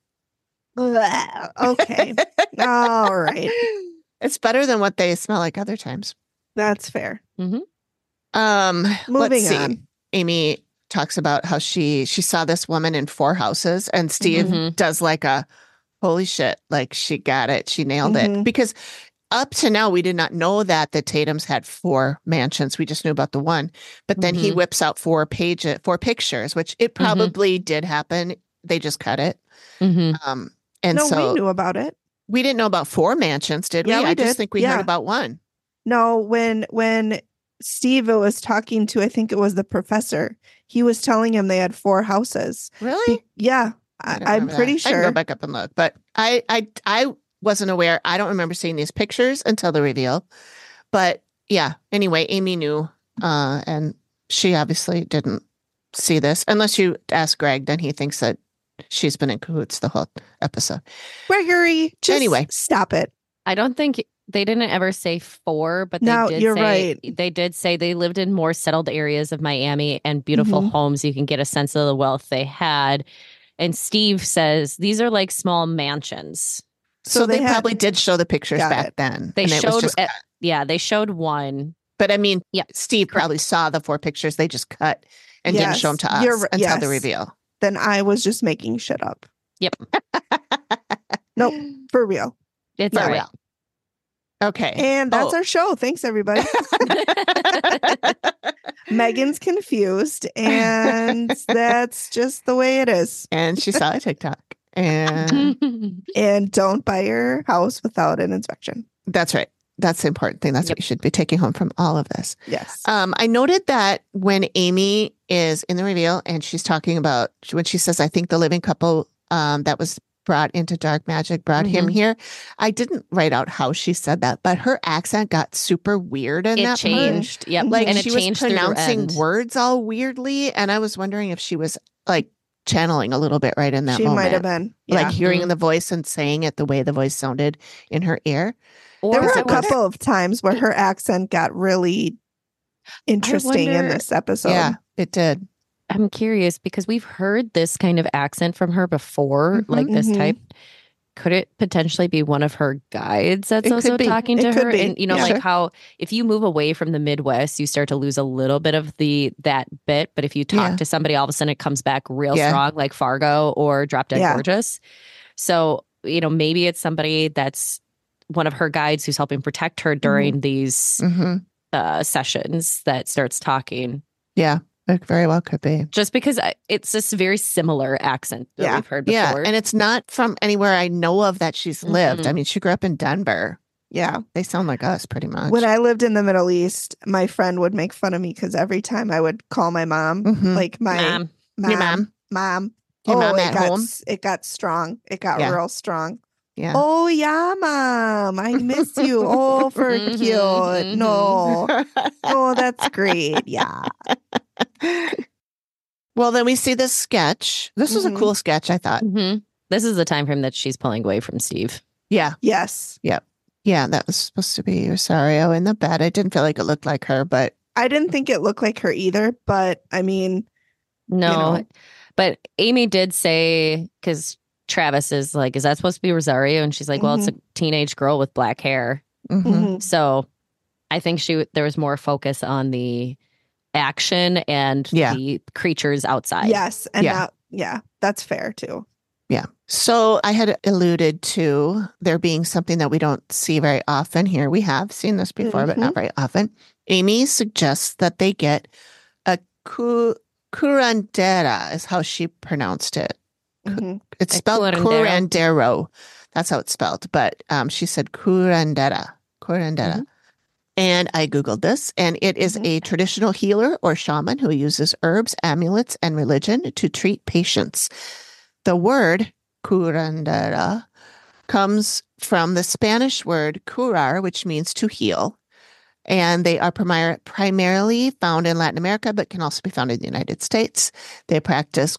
Okay. All right. It's better than what they smell like other times. That's fair. Mm-hmm. Moving on. Amy talks about how she saw this woman in 4 houses, and Steve does like a holy shit, like she got it. She nailed it. Because up to now, we did not know that the Tatums had 4 mansions. We just knew about the one. But then he whips out 4 pictures, which it probably did happen. They just cut it. Mm-hmm. And so we knew about it. We didn't know about 4 mansions, did we? Yeah, we I did. just think we heard about 1. No, when Steve was talking to, I think it was the professor, he was telling him they had 4 houses. Really? Yeah. I'm pretty sure. I can go back up and look, but I wasn't aware. I don't remember seeing these pictures until the reveal. But yeah, anyway, Amy knew, and she obviously didn't see this. Unless you ask Greg, then he thinks that she's been in cahoots the whole episode. Gregory, just anyway, stop it. I don't think They didn't ever say 4, but they No, did you're say right. they did say they lived in more settled areas of Miami and beautiful Mhm. homes. You can get a sense of the wealth they had. And Steve says these are like small mansions. So they had- probably did show the pictures Got back it. then. They and it was showed just cut. they showed one. But I mean, Yep, Steve probably saw the 4 pictures. They just cut and didn't show them to You're us r- until the yes. reveal. Then I was just making shit up. Yep. Nope, for real. It's For all right. real. Okay. And that's our show. Thanks, everybody. Megan's confused, and that's just the way it is. And she saw a TikTok. And And don't buy your house without an inspection. that's right. That's the important thing. That's what you should be taking home from all of this. Yes. I noted that when Amy is in the reveal and she's talking about when she says, I think the living couple that was brought into dark magic brought him here. I didn't write out how she said that, but her accent got super weird in it that changed. Yep. Like and she it was changed through the pronouncing end. words all weirdly. And I was wondering if she was like channeling a little bit right in that She moment. might have been. Like Yeah. hearing the voice and saying it the way the voice sounded in her ear. There were I a wonder- couple of times where her accent got really interesting in wonder- this episode. Yeah, it did. I'm curious because we've heard this kind of accent from her before, like this Mhm. type. Could it potentially be one of her guides that's It also could be. talking It to could her? be. And you know, Yeah. like Sure. how if you move away from the Midwest, you start to lose a little bit of that bit. But if you talk Yeah. to somebody, all of a sudden it comes back real Yeah. strong, like Fargo or Drop Dead Yeah. Gorgeous. So, you know, maybe it's somebody that's one of her guides who's helping protect her during these Hmm. sessions that starts talking. Yeah, it very well could be. Just because it's just a very similar accent that Yeah. we've heard before. Yeah, and it's not from anywhere I know of that she's lived. I Mm-mm. mean, she grew up in Denver. Yeah. They sound like us pretty much. When I lived in the Middle East, my friend would make fun of me because every time I would call my mom, Mhm. like my Mom. Your mom? mom. Your mom it at got, home? It got strong. It got Yeah. real strong. Yeah. Oh yeah, mom. I miss you. Oh, for Mhm, cute. mhm. No. Oh, that's great. Yeah. Well, then we see this sketch. This was a Mhm. cool sketch, I thought. Mhm. This is the time frame that she's pulling away from Steve. Yeah. Yes. Yeah, that was supposed to be Rosario in the bed. I didn't feel like it looked like her, but I didn't think it looked like her either, but I mean, No, know. but Amy did say, because Travis is like, is that supposed to be Rosario? And she's like, well, it's a teenage girl with black hair. mhm. mhm. So I think there was more focus on the action and Yeah. the creatures outside. Yes. And Yeah. that's fair too. Yeah. So I had alluded to there being something that we don't see very often here. We have seen this before, but not very often. Amy suggests that they get a curandera is how she pronounced it. Mhm. It's A spelled curandero? curandero. That's how it's spelled. But she said curandera. Curandera. Mhm. And I Googled this, and it is Mhm. a traditional healer or shaman who uses herbs, amulets, and religion to treat patients. The word curandera comes from the Spanish word curar, which means to heal. And they are primarily found in Latin America, but can also be found in the United States. They practice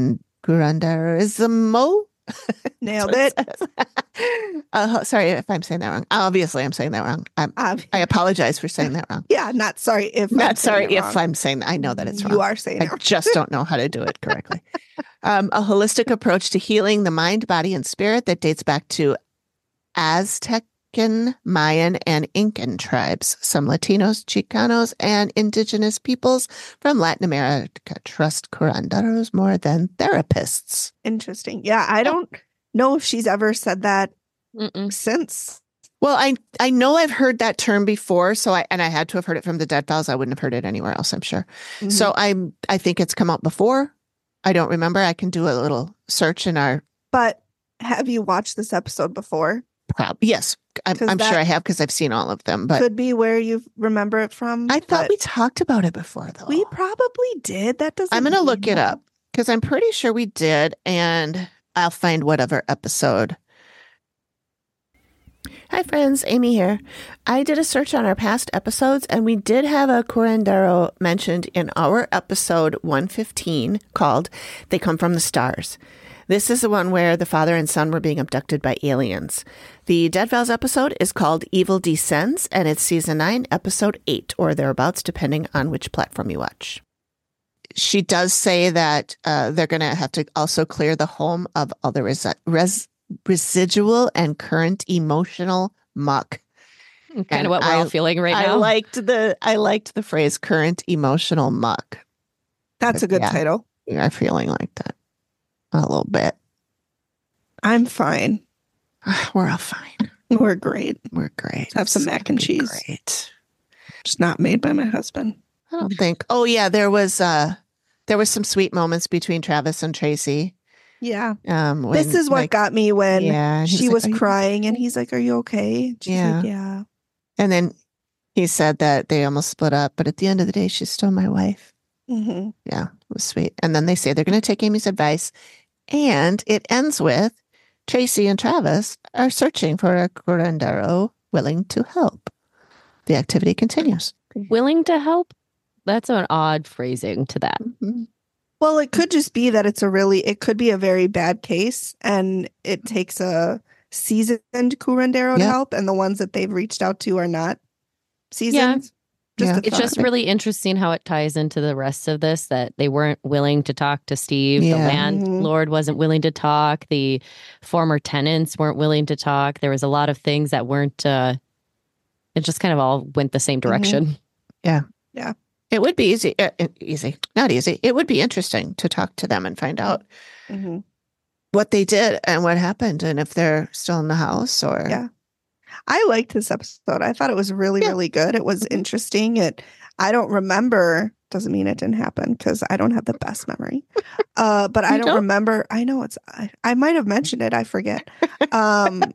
curanderismo. Nailed it. Sorry if I'm saying that wrong. Obviously, I'm saying that wrong. I apologize for saying that wrong. Yeah, not sorry if I'm Not saying sorry it if wrong. I'm saying that. I know that it's wrong. You are saying I it wrong. just don't know how to do it correctly. A holistic approach to healing the mind, body, and spirit that dates back to Aztecan, Mayan, and Incan tribes. Some Latinos, Chicanos, and indigenous peoples from Latin America trust curanderos more than therapists. Interesting. Yeah, I don't know if she's ever said that Mm-mm. since. Well, I know I've heard that term before, so I had to have heard it from the Dead Files. I wouldn't have heard it anywhere else, I'm sure. Mhm. So I think it's come out before. I don't remember. I can do a little search in our But have you watched this episode before? yes, 'Cause I'm that sure I have because I've seen all of them. But Could be where you remember it from. I thought but we talked about it before, though. we probably did. That doesn't. I'm going to mean look it that. up because I'm pretty sure we did, and I'll find whatever episode. Hi, friends. Amy here. I did a search on our past episodes, and we did have a curandero mentioned in our episode 115 called They Come From the Stars. This is the one where the father and son were being abducted by aliens. The Dead Vows episode is called Evil Descends, and it's season 9, episode 8, or thereabouts, depending on which platform you watch. She does say that they're going to have to also clear the home of all the residual and current emotional muck. Kind of what we're all feeling right now. I liked the phrase current emotional muck. That's a good title. You're feeling like that a little bit. I'm fine. We're all fine. We're great. We're great. Let's have some mac and cheese. Great. Just not made by my husband. I don't think. Oh yeah, there was some sweet moments between Travis and Tracy. Yeah. This is what got me when she was crying and he's like, "Are you okay?" She's like, "Yeah." And then he said that they almost split up, but at the end of the day, she's still my wife. Mm-hmm. Yeah, it was sweet. And then they say they're going to take Amy's advice. And it ends with Tracy and Travis are searching for a curandero willing to help. The activity continues. Willing to help? That's an odd phrasing to that. Mm-hmm. Well, it could just be that it could be a very bad case and it takes a seasoned curandero to help, and the ones that they've reached out to are not seasoned. It's just really interesting how it ties into the rest of this, that they weren't willing to talk to Steve. The landlord wasn't willing to talk. The former tenants weren't willing to talk. There was a lot of things that weren't, it just kind of all went the same direction. Yeah. It would be not easy. It would be interesting to talk to them and find out what they did and what happened, and if they're still in the house or. Yeah. I liked this episode. I thought it was really, really good. It was interesting. I don't remember. Doesn't mean it didn't happen because I don't have the best memory. But I don't remember. I know I might have mentioned it. I forget. But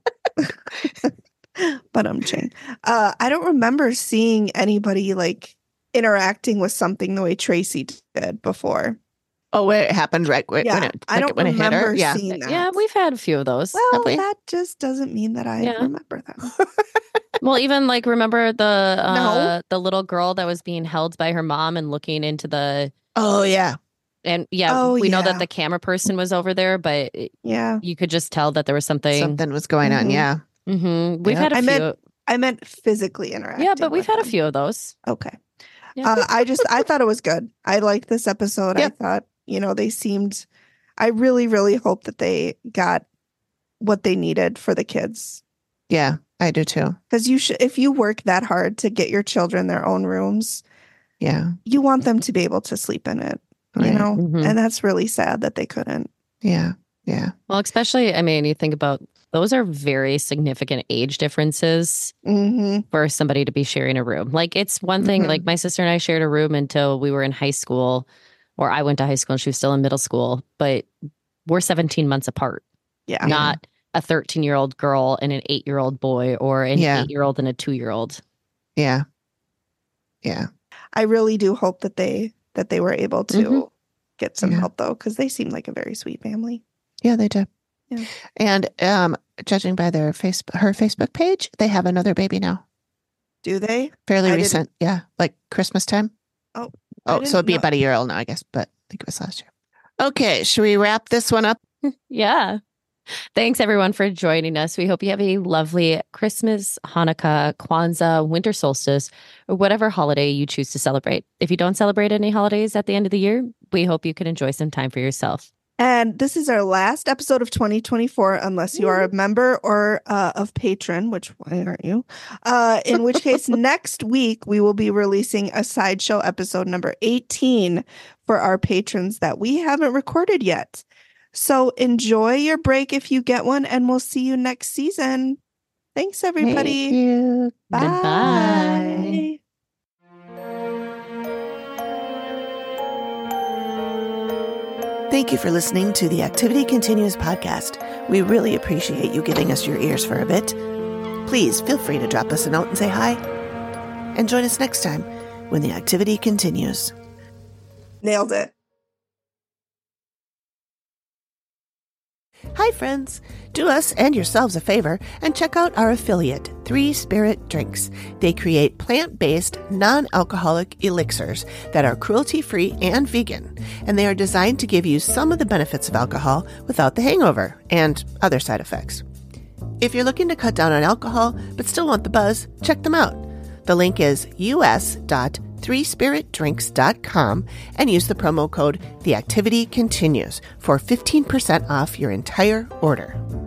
I'm ching. I don't remember seeing anybody like interacting with something the way Tracy did before. Oh, where it happened right when I don't remember seeing that. Yeah, we've had a few of those. Well, that just doesn't mean that I remember them. Well, even like remember the little girl that was being held by her mom and looking into the. Oh yeah, and we know that the camera person was over there, but you could just tell that there was something was going on. Yeah, we've had a few. I ment physically interacting. Yeah, but we've had a few of those. Okay. Yeah. I thought it was good. I liked this episode. I thought. They seemed, I really, really hope that they got what they needed for the kids. Yeah, I do too. Because if you work that hard to get your children their own rooms, you want them to be able to sleep in it, and that's really sad that they couldn't. Yeah. Well, especially, you think about, those are very significant age differences for somebody to be sharing a room. Like it's one thing, like my sister and I shared a room until we were in high school. Or I went to high school and she was still in middle school, but we're 17 months apart. Yeah. Not a 13-year-old girl and an 8-year-old boy or an 8-year-old and a 2-year-old. Yeah. I really do hope that they were able to get some help though, because they seem like a very sweet family. Yeah, they do. Yeah. And judging by her Facebook page, they have another baby now. Do they? Fairly recent. Yeah. Like Christmas time. Oh, so it'd be about a year old now, I guess, but I think it was last year. Okay, should we wrap this one up? Yeah. Thanks, everyone, for joining us. We hope you have a lovely Christmas, Hanukkah, Kwanzaa, winter solstice, or whatever holiday you choose to celebrate. If you don't celebrate any holidays at the end of the year, we hope you can enjoy some time for yourself. And this is our last episode of 2024, unless you are a member or of patron, which why aren't you? In which case, next week, we will be releasing a sideshow episode number 18 for our patrons that we haven't recorded yet. So enjoy your break if you get one, and we'll see you next season. Thanks, everybody. Thank you. Bye. Goodbye. Thank you for listening to the Activity Continues podcast. We really appreciate you giving us your ears for a bit. Please feel free to drop us a note and say hi. And join us next time when the activity continues. Nailed it. Hi, friends. Do us and yourselves a favor and check out our affiliate, Three Spirit Drinks. They create plant-based, non-alcoholic elixirs that are cruelty-free and vegan, and they are designed to give you some of the benefits of alcohol without the hangover and other side effects. If you're looking to cut down on alcohol but still want the buzz, check them out. The link is us.threespiritdrinks.com and use the promo code TheActivityContinues for 15% off your entire order.